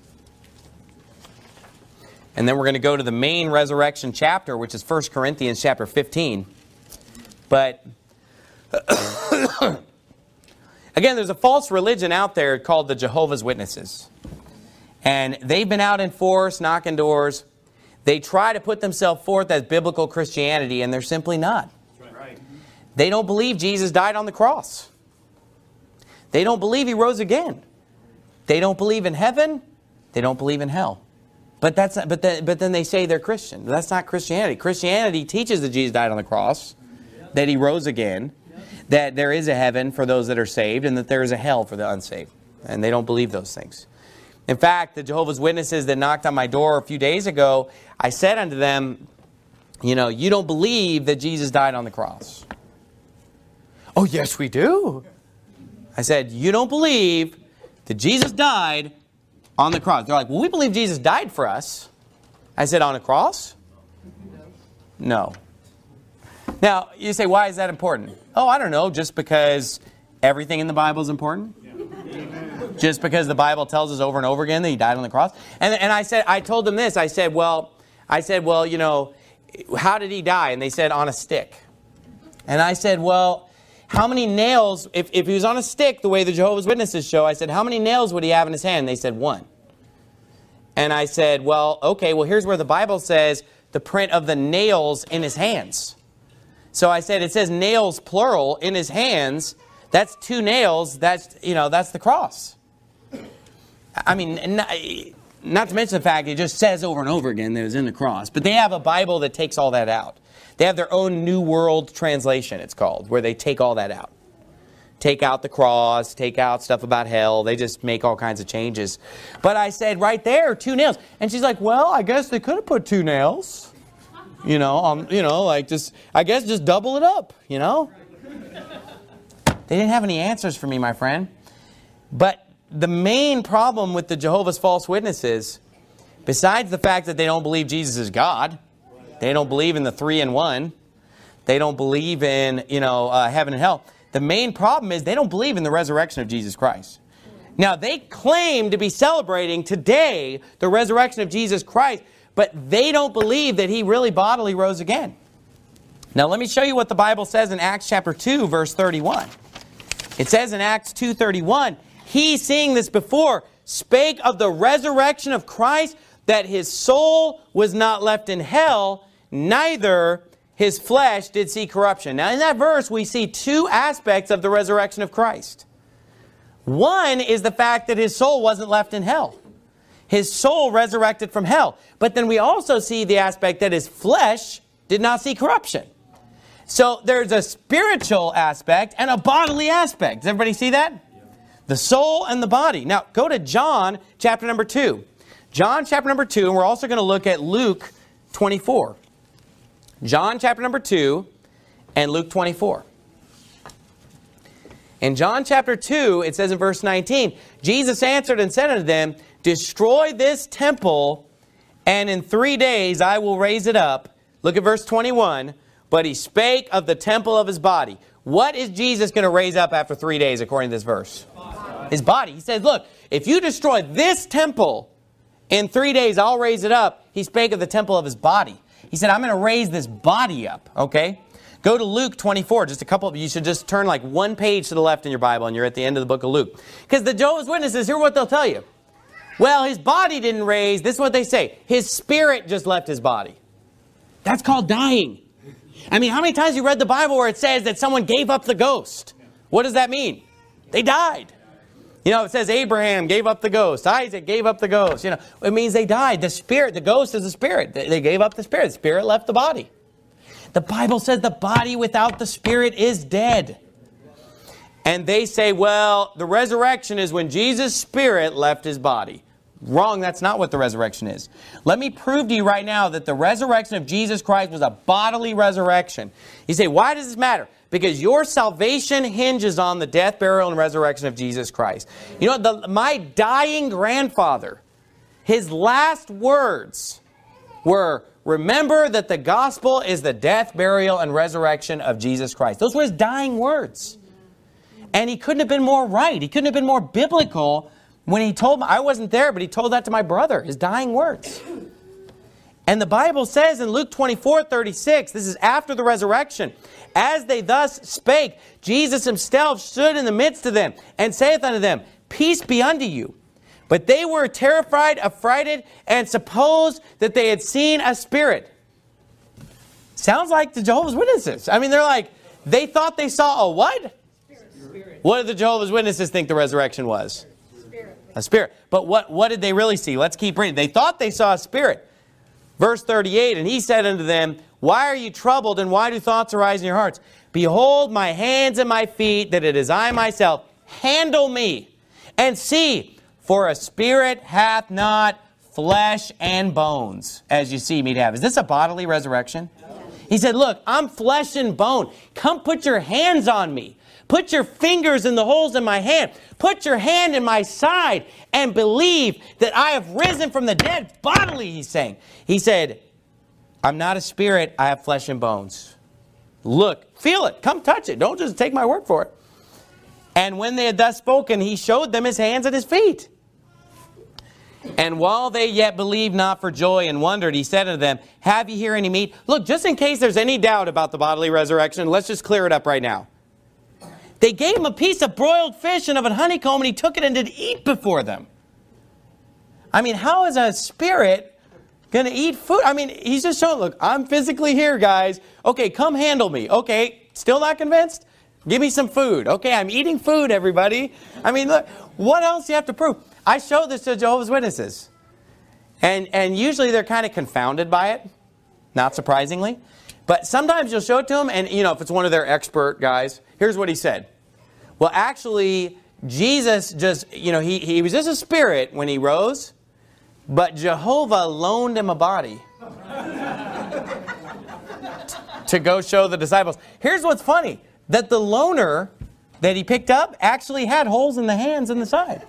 And then we're going to go to the main resurrection chapter, which is First Corinthians chapter fifteen. But again, there's a false religion out there called the Jehovah's Witnesses. And they've been out in force, knocking doors. They try to put themselves forth as biblical Christianity, and they're simply not. Right. They don't believe Jesus died on the cross. They don't believe he rose again. They don't believe in heaven. They don't believe in hell. But that's not, but then but then they say they're Christian. That's not Christianity. Christianity teaches that Jesus died on the cross, that he rose again, that there is a heaven for those that are saved, and that there is a hell for the unsaved. And they don't believe those things. In fact, the Jehovah's Witnesses that knocked on my door a few days ago, I said unto them, you know, you don't believe that Jesus died on the cross. Oh, yes, we do. I said, you don't believe that Jesus died on the cross. They're like, well, we believe Jesus died for us. I said, on a cross? No. Now, you say, why is that important? Oh, I don't know, just because everything in the Bible is important? Just because the Bible tells us over and over again that he died on the cross? And, and I said, I told them this. I said, well, I said, well, you know, how did he die? And they said, on a stick. And I said, well, how many nails, if, if he was on a stick, the way the Jehovah's Witnesses show, I said, how many nails would he have in his hand? They said, one. And I said, well, okay, well, here's where the Bible says the print of the nails in his hands. So I said, it says nails, plural, in his hands. That's two nails. That's, you know, that's the cross. I mean, not, not to mention the fact it just says over and over again that it was in the cross. But they have a Bible that takes all that out. They have their own New World Translation, it's called, where they take all that out. Take out the cross, take out stuff about hell. They just make all kinds of changes. But I said, right there, two nails. And she's like, well, I guess they could have put two nails. You know, um, you know, like just, I guess just double it up, you know. They didn't have any answers for me, my friend. But the main problem with the Jehovah's False Witnesses, besides the fact that they don't believe Jesus is God, they don't believe in the three in one, they don't believe in, you know, uh, heaven and hell. The main problem is they don't believe in the resurrection of Jesus Christ. Now, they claim to be celebrating today the resurrection of Jesus Christ, but they don't believe that he really bodily rose again. Now, let me show you what the Bible says in Acts chapter two, verse thirty-one. It says in Acts two thirty-one, he, seeing this before, spake of the resurrection of Christ, that his soul was not left in hell, neither his flesh did see corruption. Now, in that verse, we see two aspects of the resurrection of Christ. One is the fact that his soul wasn't left in hell. His soul resurrected from hell. But then we also see the aspect that his flesh did not see corruption. So there's a spiritual aspect and a bodily aspect. Does everybody see that? Yeah. The soul and the body. Now, go to John chapter number two. John chapter number two, and we're also going to look at Luke twenty-four. John chapter number two and Luke twenty-four. In John chapter two, it says in verse nineteen, Jesus answered and said unto them, destroy this temple, and in three days I will raise it up. Look at verse twenty-one. But he spake of the temple of his body. What is Jesus going to raise up after three days according to this verse? His body. He says, look, if you destroy this temple, in three days I'll raise it up. He spake of the temple of his body. He said, I'm going to raise this body up. Okay? Go to Luke twenty-four. Just a couple of, you should just turn like one page to the left in your Bible and you're at the end of the book of Luke. Because the Jehovah's Witnesses, here's what they'll tell you. Well, his body didn't raise. This is what they say. His spirit just left his body. That's called dying. I mean, how many times you read the Bible where it says that someone gave up the ghost? What does that mean? They died. You know, it says Abraham gave up the ghost. Isaac gave up the ghost. You know, it means they died. The spirit, the ghost is the spirit. They, they gave up the spirit. The spirit left the body. The Bible says the body without the spirit is dead. And they say, well, the resurrection is when Jesus' spirit left his body. Wrong, that's not what the resurrection is. Let me prove to you right now that the resurrection of Jesus Christ was a bodily resurrection. You say, why does this matter? Because your salvation hinges on the death, burial, and resurrection of Jesus Christ. You know, the, my dying grandfather, his last words were, remember that the gospel is the death, burial, and resurrection of Jesus Christ. Those were his dying words. And he couldn't have been more right. He couldn't have been more biblical when he told me. I wasn't there, but he told that to my brother, his dying words. And the Bible says in Luke twenty-four thirty-six, this is after the resurrection, as they thus spake, Jesus himself stood in the midst of them, and saith unto them, peace be unto you. But they were terrified, affrighted, and supposed that they had seen a spirit. Sounds like the Jehovah's Witnesses. I mean, they're like, they thought they saw a what? Spirit. What did the Jehovah's Witnesses think the resurrection was? Spirit. A spirit. But what, what did they really see? Let's keep reading. They thought they saw a spirit. Verse thirty-eight, and he said unto them, why are you troubled, and why do thoughts arise in your hearts? Behold my hands and my feet, that it is I myself. Handle me, and see, for a spirit hath not flesh and bones, as you see me to have. Is this a bodily resurrection? He said, look, I'm flesh and bone. Come put your hands on me. Put your fingers in the holes in my hand. Put your hand in my side and believe that I have risen from the dead bodily, he's saying. He said, I'm not a spirit, I have flesh and bones. Look, feel it, come touch it. Don't just take my word for it. And when they had thus spoken, he showed them his hands and his feet. And while they yet believed not for joy and wondered, he said unto them, have ye here any meat? Look, just in case there's any doubt about the bodily resurrection, let's just clear it up right now. They gave him a piece of broiled fish and of a honeycomb, and he took it and did eat before them. I mean, how is a spirit going to eat food? I mean, he's just showing, look, I'm physically here, guys. Okay, come handle me. Okay, still not convinced? Give me some food. Okay, I'm eating food, everybody. I mean, look, what else do you have to prove? I showed this to Jehovah's Witnesses. And, and usually they're kind of confounded by it, not surprisingly. But sometimes you'll show it to them, and, you know, if it's one of their expert guys, here's what he said. Well, actually, Jesus just, you know, he, he was just a spirit when he rose, but Jehovah loaned him a body to go show the disciples. Here's what's funny, that the loaner that he picked up actually had holes in the hands and the side.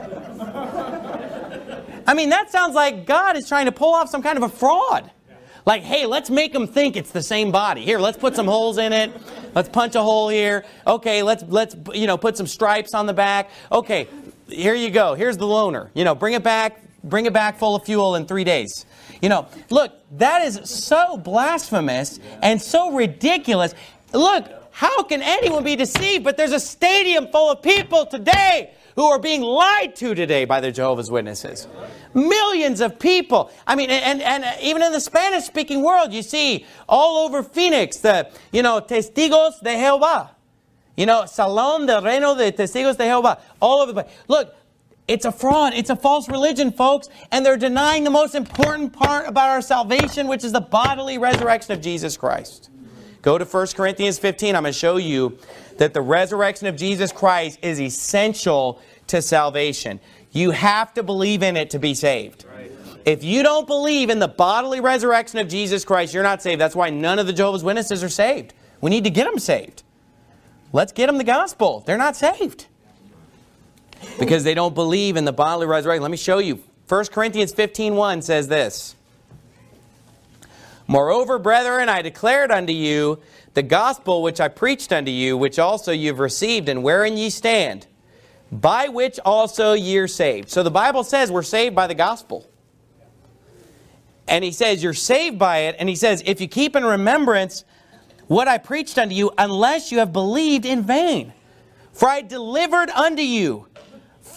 I mean, that sounds like God is trying to pull off some kind of a fraud. Like, hey, let's make them think it's the same body. Here, let's put some holes in it. Let's punch a hole here. Okay, let's, let's you know, put some stripes on the back. Okay, here you go. Here's the loaner. You know, bring it back, bring it back full of fuel in three days. You know, look, that is so blasphemous and so ridiculous. Look, how can anyone be deceived? But there's a stadium full of people today who are being lied to today by the Jehovah's Witnesses. Millions of people. I mean, and, and even in the Spanish-speaking world, you see all over Phoenix, the, you know, Testigos de Jehová. You know, Salón del Reino de Testigos de Jehová. All over the place. Look, it's a fraud. It's a false religion, folks. And they're denying the most important part about our salvation, which is the bodily resurrection of Jesus Christ. Go to First Corinthians fifteen. I'm going to show you that the resurrection of Jesus Christ is essential to salvation. You have to believe in it to be saved. Right. If you don't believe in the bodily resurrection of Jesus Christ, you're not saved. That's why none of the Jehovah's Witnesses are saved. We need to get them saved. Let's get them the gospel. They're not saved because they don't believe in the bodily resurrection. Let me show you. First Corinthians fifteen one says this. Moreover, brethren, I declared unto you the gospel which I preached unto you, which also ye have received, and wherein ye stand, by which also ye are saved. So the Bible says we're saved by the gospel. And he says you're saved by it. And he says, if you keep in remembrance what I preached unto you, unless you have believed in vain. For I delivered unto you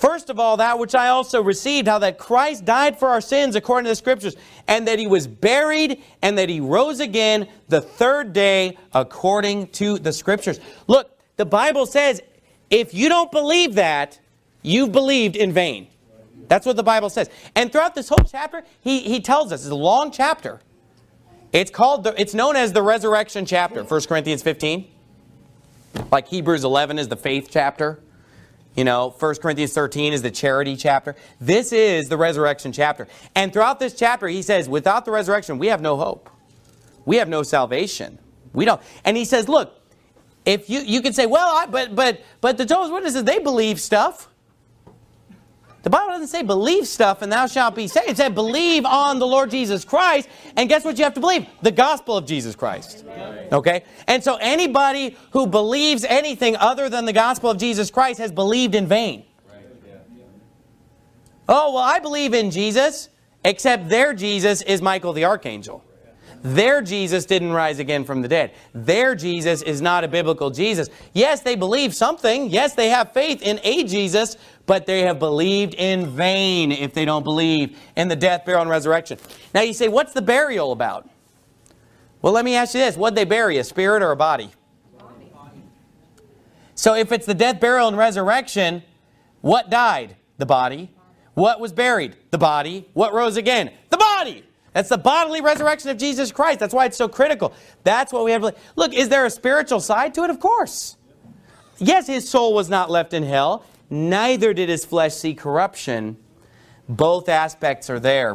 First of all, that which I also received, how that Christ died for our sins according to the Scriptures, and that He was buried, and that He rose again the third day according to the Scriptures. Look, the Bible says, if you don't believe that, you've believed in vain. That's what the Bible says. And throughout this whole chapter, he, he tells us, it's a long chapter. It's called, the, it's known as the resurrection chapter, First Corinthians fifteen. Like Hebrews eleven is the faith chapter. You know, First Corinthians thirteen is the charity chapter. This is the resurrection chapter. And throughout this chapter, he says, without the resurrection, we have no hope. We have no salvation. We don't. And he says, look, if you, you can say, well, I, but, but, but the Jehovah's Witnesses, they believe stuff. The Bible doesn't say believe stuff and thou shalt be saved. It said believe on the Lord Jesus Christ. And guess what you have to believe? The gospel of Jesus Christ. Okay? And so anybody who believes anything other than the gospel of Jesus Christ has believed in vain. Oh, well, I believe in Jesus, except their Jesus is Michael the Archangel. Their Jesus didn't rise again from the dead. Their Jesus is not a biblical Jesus. Yes, they believe something. Yes, they have faith in a Jesus, but they have believed in vain if they don't believe in the death, burial, and resurrection. Now you say, what's the burial about? Well, let me ask you this. What'd they bury, a spirit or a body? Body. So if it's the death, burial, and resurrection, what died? The body. What was buried? The body. What rose again? The body. That's the bodily resurrection of Jesus Christ. That's why it's so critical. That's what we have to look. Is there a spiritual side to it? Of course. Yes, his soul was not left in hell. Neither did his flesh see corruption. Both aspects are there.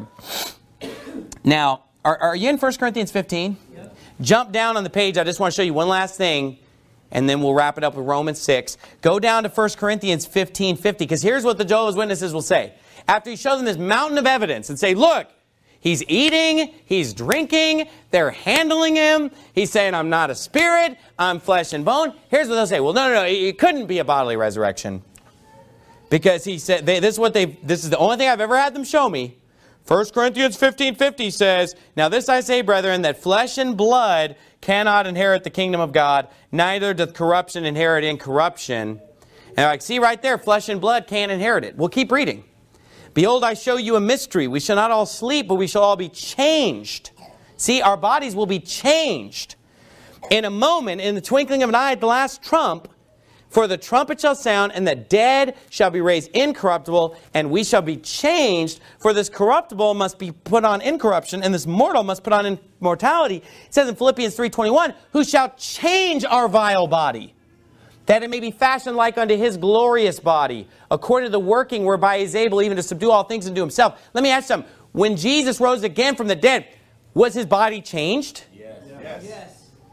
Now, are, are you in First Corinthians fifteen? Yeah. Jump down on the page. I just want to show you one last thing, and then we'll wrap it up with Romans six. Go down to First Corinthians fifteen fifty, because here's what the Jehovah's Witnesses will say. After you show them this mountain of evidence and say, look, he's eating, he's drinking, they're handling him. He's saying, I'm not a spirit, I'm flesh and bone. Here's what they'll say. Well, no, no, no, it couldn't be a bodily resurrection. Because he said, they, this is what they this is the only thing I've ever had them show me. First Corinthians fifteen fifty says, now this I say, brethren, that flesh and blood cannot inherit the kingdom of God, neither doth corruption inherit incorruption. And I see right there, flesh and blood can't inherit it. We'll keep reading. Behold, I show you a mystery. We shall not all sleep, but we shall all be changed. See, our bodies will be changed. In a moment, in the twinkling of an eye at the last trump, for the trumpet shall sound, and the dead shall be raised incorruptible, and we shall be changed. For this corruptible must be put on incorruption, and this mortal must put on immortality. It says in Philippians three twenty-one, who shall change our vile body, that it may be fashioned like unto his glorious body, according to the working whereby he is able even to subdue all things unto himself. Let me ask you something. When Jesus rose again from the dead, was his body changed? Yes. Yes. Yes.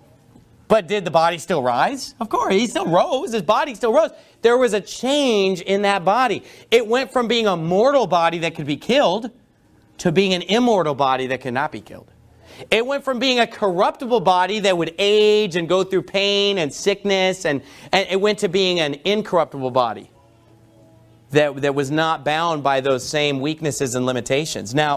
But did the body still rise? Of course, he still rose. His body still rose. There was a change in that body. It went from being a mortal body that could be killed to being an immortal body that could not be killed. It went from being a corruptible body that would age and go through pain and sickness, and, and it went to being an incorruptible body that, that was not bound by those same weaknesses and limitations. Now,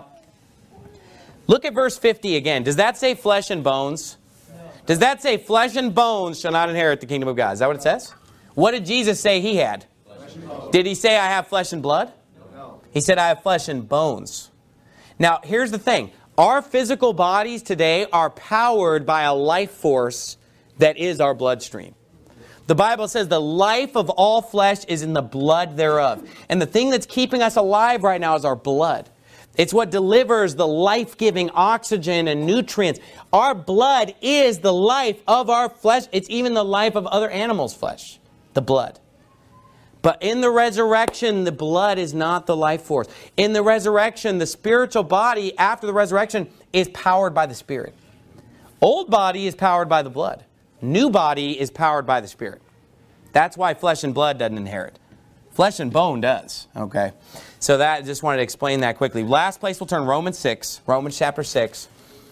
look at verse fifty again. Does that say flesh and bones? Does that say flesh and bones shall not inherit the kingdom of God? Is that what it says? What did Jesus say he had? Did he say I have flesh and blood? No. He said I have flesh and bones. Now, here's the thing. Our physical bodies today are powered by a life force that is our bloodstream. The Bible says the life of all flesh is in the blood thereof. And the thing that's keeping us alive right now is our blood. It's what delivers the life-giving oxygen and nutrients. Our blood is the life of our flesh. It's even the life of other animals' flesh, the blood. But in the resurrection, the blood is not the life force. In the resurrection, the spiritual body after the resurrection is powered by the Spirit. Old body is powered by the blood. New body is powered by the Spirit. That's why flesh and blood doesn't inherit. Flesh and bone does. Okay. So that, just wanted to explain that quickly. Last place we'll turn, Romans six. Romans chapter six.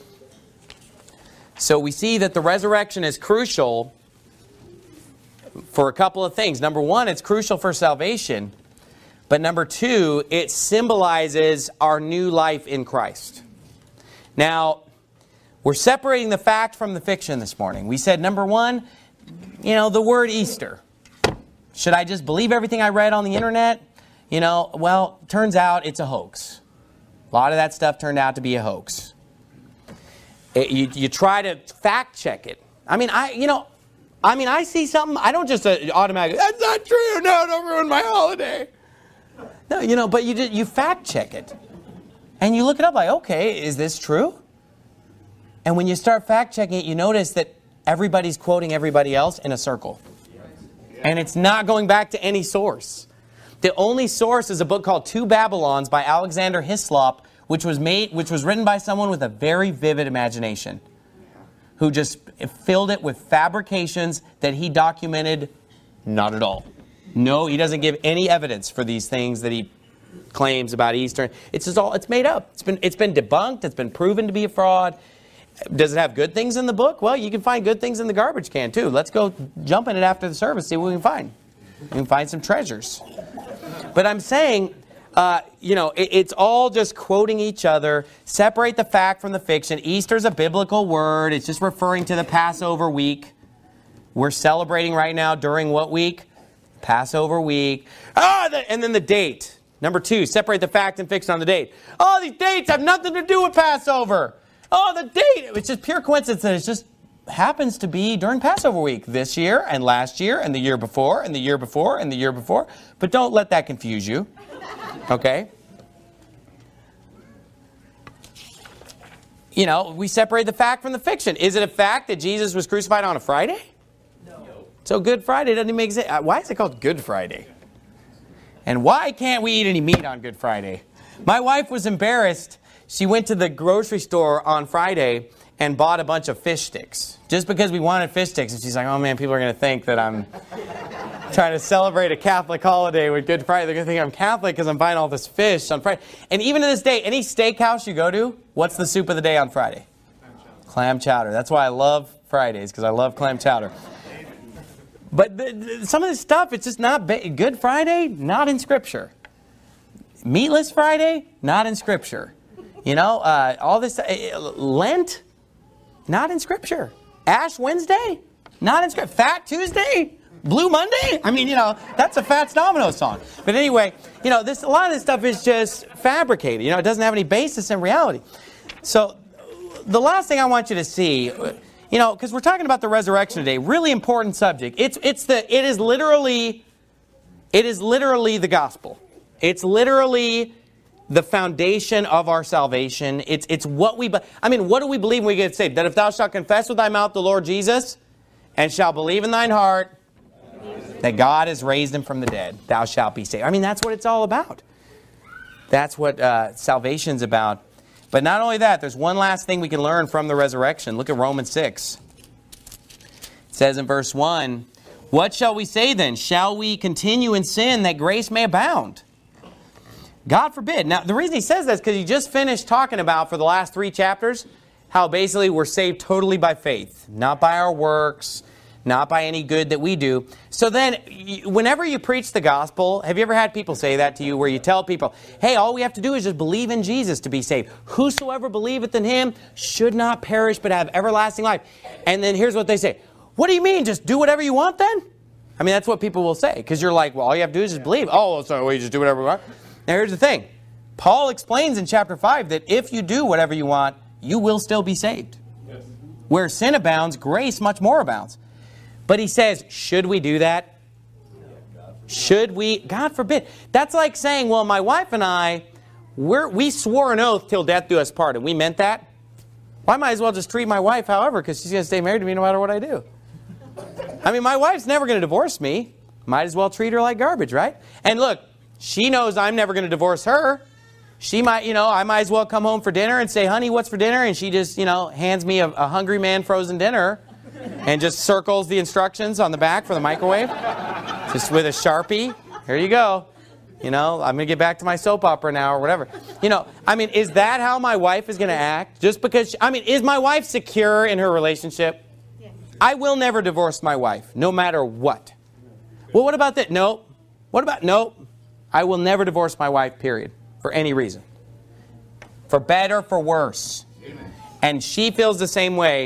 So we see that the resurrection is crucial for a couple of things. Number one, it's crucial for salvation. But number two, it symbolizes our new life in Christ. Now, we're separating the fact from the fiction this morning. We said, number one, you know, the word Easter. Should I just believe everything I read on the internet? you know, well, turns out it's a hoax. A lot of that stuff turned out to be a hoax. It, you, you try to fact check it. I mean, I, you know, I mean, I see something, I don't just uh, automatically, that's not true, no, don't ruin my holiday. No, you know, but you, you fact check it. And you look it up like, okay, is this true? And when you start fact checking it, you notice that everybody's quoting everybody else in a circle. And it's not going back to any source. The only source is a book called Two Babylons by Alexander Hislop, which was made, which was written by someone with a very vivid imagination, who just filled it with fabrications that he documented not at all. No, he doesn't give any evidence for these things that he claims about Easter. It's just all, it's made up. It's been, it's been debunked. It's been proven to be a fraud. Does it have good things in the book? Well, you can find good things in the garbage can too. Let's go jump in it after the service, see what we can find. We can find some treasures. But I'm saying, uh, you know, it, it's all just quoting each other. Separate the fact from the fiction. Easter's a biblical word. It's just referring to the Passover week. We're celebrating right now during what week? Passover week. Ah, the, and then the date. Number two, separate the fact and fiction on the date. Oh, these dates have nothing to do with Passover. Oh, the date. It's just pure coincidence that it just happens to be during Passover week this year and last year and the year before and the year before and the year before. But don't let that confuse you. Okay? You know, we separate the fact from the fiction. Is it a fact that Jesus was crucified on a Friday? No. So Good Friday doesn't even make sense. Why is it called Good Friday? And why can't we eat any meat on Good Friday? My wife was embarrassed. She went to the grocery store on Friday and bought a bunch of fish sticks. Just because we wanted fish sticks. And she's like, oh man, people are going to think that I'm trying to celebrate a Catholic holiday with Good Friday. They're going to think I'm Catholic because I'm buying all this fish on Friday. And even to this day, any steakhouse you go to, what's the soup of the day on Friday? Clam chowder. Clam chowder. That's why I love Fridays, because I love clam chowder. But the, the, some of this stuff, it's just not... Good Friday, not in Scripture. Meatless Friday, not in Scripture. You know, uh, all this... Uh, Lent, not in Scripture. Ash Wednesday, not in Scripture. Fat Tuesday, Blue Monday. I mean, you know, that's a Fats Domino song. But anyway, you know, this a lot of this stuff is just fabricated. You know, it doesn't have any basis in reality. So the last thing I want you to see... You know, because we're talking about the resurrection today, really important subject. It's it's the it is literally it is literally the gospel. It's literally the foundation of our salvation. It's it's what we I mean, what do we believe when we get saved? That if thou shalt confess with thy mouth the Lord Jesus, and shalt believe in thine heart that God has raised him from the dead, thou shalt be saved. I mean, that's what it's all about. That's what uh, salvation's about. But not only that, there's one last thing we can learn from the resurrection. Look at Romans six. It says in verse one, what shall we say then? Shall we continue in sin that grace may abound? God forbid. Now, the reason he says that is because he just finished talking about, for the last three chapters, how basically we're saved totally by faith. Not by our works, not by any good that we do. So then, whenever you preach the gospel, have you ever had people say that to you, where you tell people, hey, all we have to do is just believe in Jesus to be saved. Whosoever believeth in him should not perish but have everlasting life. And then here's what they say. What do you mean? Just do whatever you want then? I mean, that's what people will say. Because you're like, well, all you have to do is just believe. Oh, so well, you just do whatever you want. Now, here's the thing. Paul explains in chapter five that if you do whatever you want, you will still be saved. Yes. Where sin abounds, grace much more abounds. But he says, should we do that? Should we? God forbid. That's like saying, well, my wife and I, we're, we swore an oath till death do us part, and we meant that. Well, I might as well just treat my wife however, because she's going to stay married to me no matter what I do. I mean, my wife's never going to divorce me. Might as well treat her like garbage, right? And look, she knows I'm never going to divorce her. She might, you know, I might as well come home for dinner and say, honey, what's for dinner? And she just, you know, hands me a, a Hungry Man frozen dinner. And just circles the instructions on the back for the microwave. Just with a Sharpie. Here you go. You know, I'm going to get back to my soap opera now or whatever. You know, I mean, is that how my wife is going to act? Just because, she, I mean, is my wife secure in her relationship? Yes. I will never divorce my wife, no matter what. Well, what about that? Nope. What about, nope. I will never divorce my wife, period. For any reason. For better, for worse. Amen. And she feels the same way.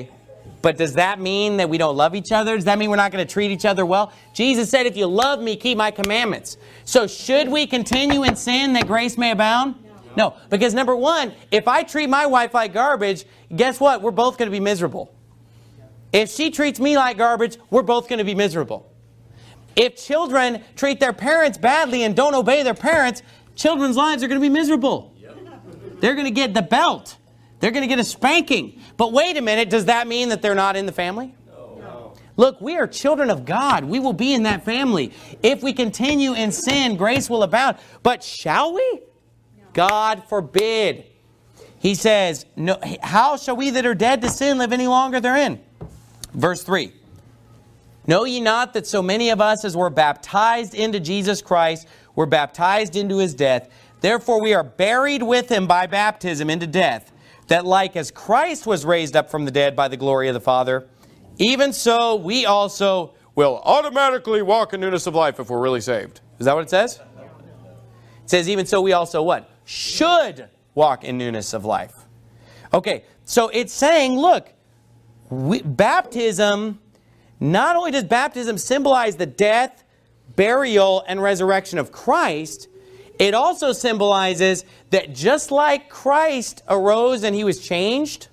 But does that mean that we don't love each other? Does that mean we're not going to treat each other well? Jesus said, if you love me, keep my commandments. So should we continue in sin that grace may abound? No. No, because number one, if I treat my wife like garbage, guess what? We're both going to be miserable. If she treats me like garbage, we're both going to be miserable. If children treat their parents badly and don't obey their parents, children's lives are going to be miserable. They're going to get the belt. They're going to get a spanking. But wait a minute, does that mean that they're not in the family? No. Look, we are children of God. We will be in that family. If we continue in sin, grace will abound. But shall we? No. God forbid. He says, "No. How shall we that are dead to sin live any longer therein?" Verse three. Know ye not that so many of us as were baptized into Jesus Christ were baptized into his death? Therefore we are buried with him by baptism into death, that like as Christ was raised up from the dead by the glory of the Father, even so we also will automatically walk in newness of life if we're really saved. Is that what it says? It says even so we also what? Should walk in newness of life. Okay, so it's saying, look, we, baptism, not only does baptism symbolize the death, burial, and resurrection of Christ, it also symbolizes that just like Christ arose and he was changed,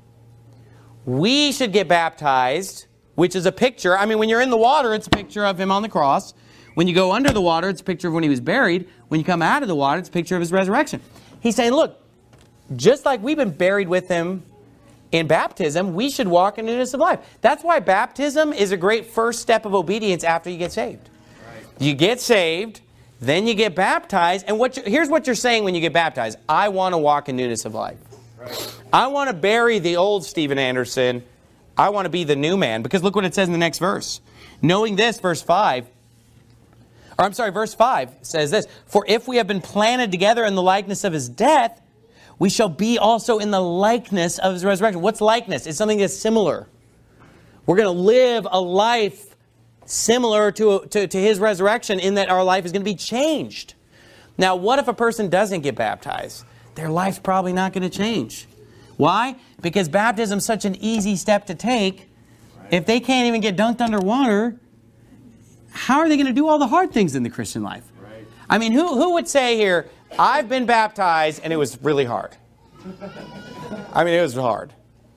we should get baptized, which is a picture. I mean, when you're in the water, it's a picture of him on the cross. When you go under the water, it's a picture of when he was buried. When you come out of the water, it's a picture of his resurrection. He's saying, look, just like we've been buried with him in baptism, we should walk in newness of life. That's why baptism is a great first step of obedience after you get saved. Right. You get saved. Then you get baptized, and what you, here's what you're saying when you get baptized. I want to walk in newness of life. Right. I want to bury the old Steven Anderson. I want to be the new man. Because look what it says in the next verse. Knowing this, verse five, or I'm sorry, verse five says this. For if we have been planted together in the likeness of his death, we shall be also in the likeness of his resurrection. What's likeness? It's something that's similar. We're going to live a life similar to, to, to his resurrection in that our life is going to be changed. Now, what if a person doesn't get baptized? Their life's probably not going to change. Why? Because baptism is such an easy step to take. Right. If they can't even get dunked underwater, how are they going to do all the hard things in the Christian life? Right. I mean, who, who would say here, I've been baptized and it was really hard? I mean, it was hard.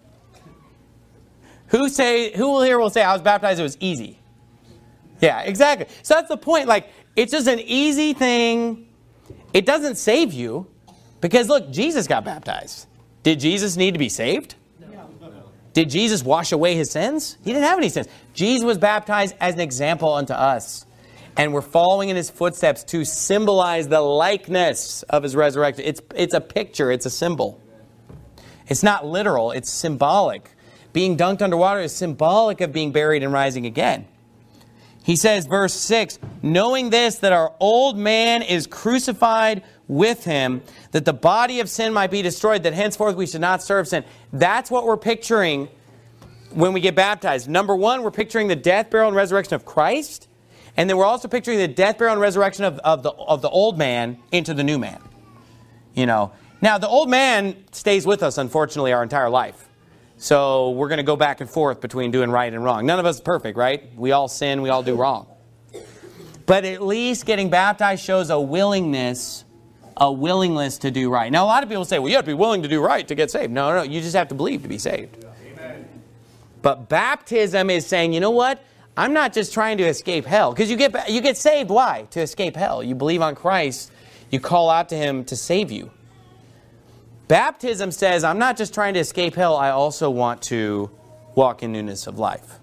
Who say, who here will say, I was baptized, it was easy? Yeah, exactly. So that's the point. Like, it's just an easy thing. It doesn't save you. Because look, Jesus got baptized. Did Jesus need to be saved? No. Did Jesus wash away his sins? He didn't have any sins. Jesus was baptized as an example unto us. And we're following in his footsteps to symbolize the likeness of his resurrection. It's, it's a picture. It's a symbol. It's not literal. It's symbolic. Being dunked underwater is symbolic of being buried and rising again. He says, verse six, knowing this, that our old man is crucified with him, that the body of sin might be destroyed, that henceforth we should not serve sin. That's what we're picturing when we get baptized. Number one, we're picturing the death, burial, and resurrection of Christ. And then we're also picturing the death, burial, and resurrection of, of, the, of the old man into the new man. You know, now the old man stays with us, unfortunately, our entire life. So we're going to go back and forth between doing right and wrong. None of us is perfect, right? We all sin, we all do wrong. But at least getting baptized shows a willingness, a willingness to do right. Now, a lot of people say, well, you have to be willing to do right to get saved. No, no, no, you just have to believe to be saved. Amen. But baptism is saying, you know what? I'm not just trying to escape hell. Because you get, you get saved, why? To escape hell. You believe on Christ. You call out to him to save you. Baptism says, I'm not just trying to escape hell, I also want to walk in newness of life.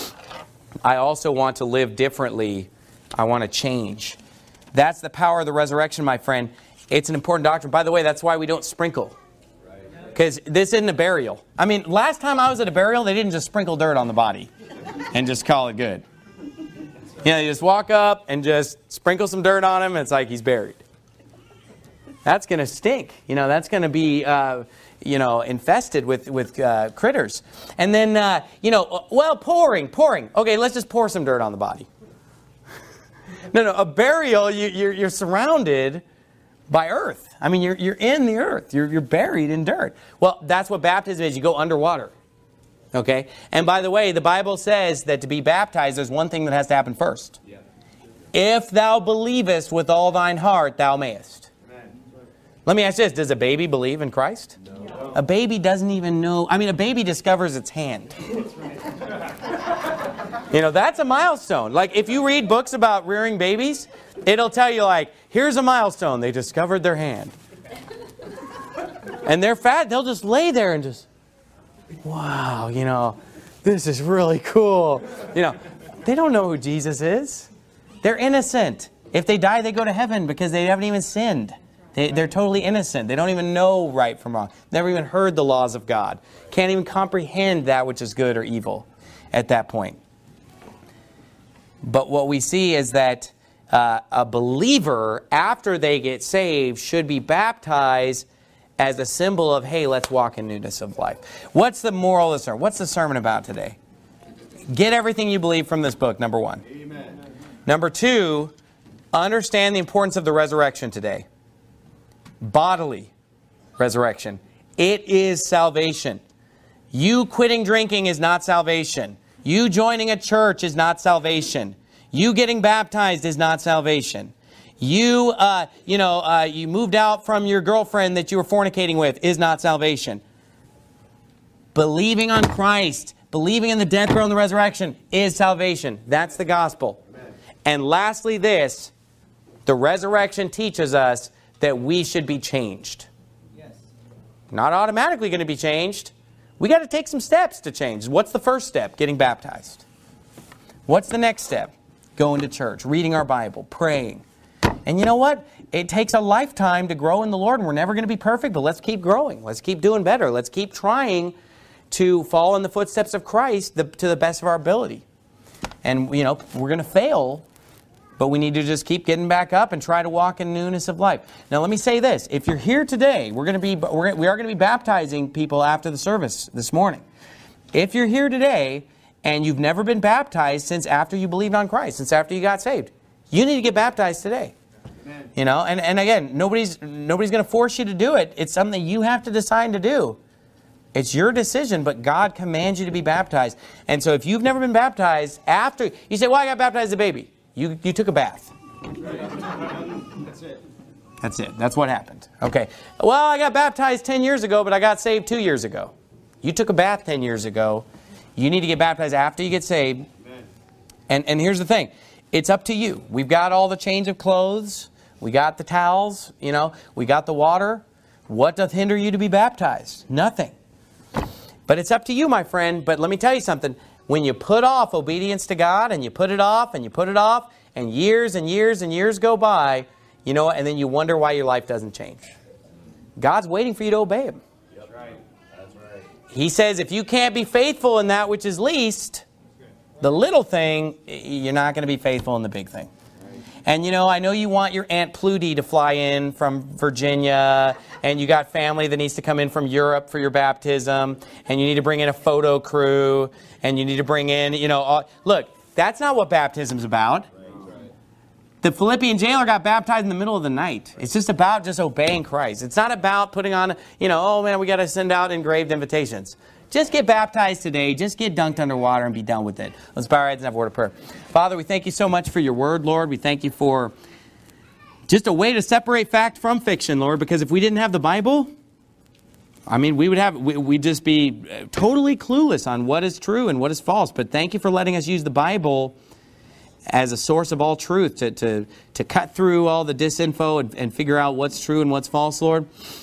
I also want to live differently. I want to change. That's the power of the resurrection, my friend. It's an important doctrine. By the way, that's why we don't sprinkle. Because this isn't a burial. I mean, last time I was at a burial, they didn't just sprinkle dirt on the body and just call it good. You know, you just walk up and just sprinkle some dirt on him, and it's like he's buried. That's going to stink. You know, that's going to be, uh, you know, infested with, with uh, critters. And then, uh, you know, well, pouring, pouring. Okay, let's just pour some dirt on the body. no, no, a burial, you, you're, you're surrounded by earth. I mean, you're, you're in the earth. You're, you're buried in dirt. Well, that's what baptism is. You go underwater. Okay? And by the way, the Bible says that to be baptized, there's one thing that has to happen first. Yeah. If thou believest with all thine heart, thou mayest. Amen. Let me ask this. Does a baby believe in Christ? No. A baby doesn't even know. I mean, a baby discovers its hand. You know, that's a milestone. Like, if you read books about rearing babies, it'll tell you, like, here's a milestone. They discovered their hand. And they're fat. They'll just lay there and just, wow, you know, this is really cool. You know, they don't know who Jesus is. They're innocent. If they die, they go to heaven because they haven't even sinned. They, they're totally innocent. They don't even know right from wrong. Never even heard the laws of God. Can't even comprehend that which is good or evil at that point. But what we see is that uh, a believer, after they get saved, should be baptized as a symbol of, hey, let's walk in newness of life. What's the moral of the sermon? What's the sermon about today? Get everything you believe from this book, number one. Amen. Number two, understand the importance of the resurrection today. Bodily resurrection. It is salvation. You quitting drinking is not salvation. You joining a church is not salvation. You getting baptized is not salvation. You, uh, you know, uh, you moved out from your girlfriend that you were fornicating with is not salvation. Believing on Christ, believing in the death, burial, and the resurrection is salvation. That's the gospel. Amen. And lastly this, the resurrection teaches us that we should be changed. Yes. Not automatically going to be changed. We got to take some steps to change. What's the first step? Getting baptized. What's the next step? Going to church, reading our Bible, praying. And you know what? It takes a lifetime to grow in the Lord, and we're never going to be perfect, but let's keep growing. Let's keep doing better. Let's keep trying to follow in the footsteps of Christ the, to the best of our ability. And, you know, we're going to fail, but we need to just keep getting back up and try to walk in newness of life. Now, let me say this. If you're here today, we're going to be, we're, we are going to be baptizing people after the service this morning. If you're here today and you've never been baptized since after you believed on Christ, since after you got saved, you need to get baptized today. Amen. You know, and, and again, nobody's, nobody's going to force you to do it. It's something you have to decide to do. It's your decision, but God commands you to be baptized. And so if you've never been baptized after, you say, well, I got baptized as a baby. You, you took a bath. That's it. That's it. That's what happened. Okay. Well, I got baptized ten years ago, but I got saved two years ago. You took a bath ten years ago. You need to get baptized after you get saved. Amen. And, and here's the thing. It's up to you. We've got all the change of clothes. We got the towels. You know, we got the water. What doth hinder you to be baptized? Nothing. But it's up to you, my friend. But let me tell you something. When you put off obedience to God, and you put it off, and you put it off, and years and years and years go by, you know, and then you wonder why your life doesn't change. God's waiting for you to obey Him. That's right. That's right. He says, if you can't be faithful in that which is least, the little thing, you're not going to be faithful in the big thing. And, you know, I know you want your Aunt Plutie to fly in from Virginia, and you got family that needs to come in from Europe for your baptism, and you need to bring in a photo crew, and you need to bring in, you know, all, look, that's not what baptism's about. The Philippian jailer got baptized in the middle of the night. It's just about just obeying Christ. It's not about putting on, you know, oh man, we got to send out engraved invitations. Just get baptized today. Just get dunked underwater and be done with it. Let's bow our heads and have a word of prayer. Father, we thank you so much for your word, Lord. We thank you for just a way to separate fact from fiction, Lord, because if we didn't have the Bible, I mean, we would have, we, we'd just be totally clueless on what is true and what is false. But thank you for letting us use the Bible as a source of all truth to, to, to cut through all the disinfo and, and figure out what's true and what's false, Lord.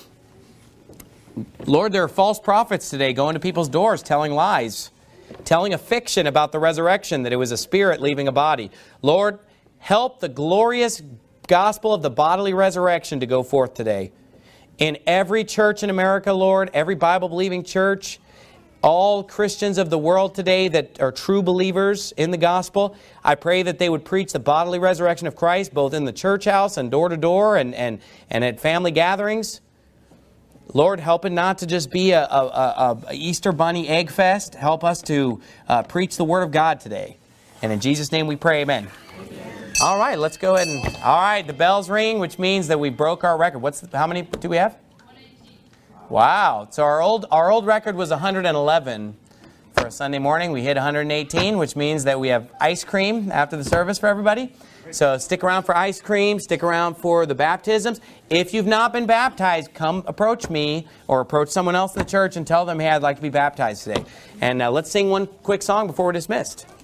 Lord, there are false prophets today going to people's doors telling lies, telling a fiction about the resurrection, that it was a spirit leaving a body. Lord, help the glorious gospel of the bodily resurrection to go forth today. In every church in America, Lord, every Bible-believing church, all Christians of the world today that are true believers in the gospel, I pray that they would preach the bodily resurrection of Christ, both in the church house and door to door and, and, and at family gatherings. Lord, help it not to just be a, a, a, a Easter Bunny egg fest. Help us to uh, preach the Word of God today. And in Jesus' name we pray, amen. Amen. All right, let's go ahead and... All right, the bells ring, which means that we broke our record. What's the, how many do we have? one eighteen. Wow. So our old, our old record was one hundred eleven for a Sunday morning. We hit one hundred eighteen, which means that we have ice cream after the service for everybody. So stick around for ice cream. Stick around for the baptisms. If you've not been baptized, come approach me or approach someone else in the church and tell them, hey, I'd like to be baptized today. And uh, let's sing one quick song before we're dismissed.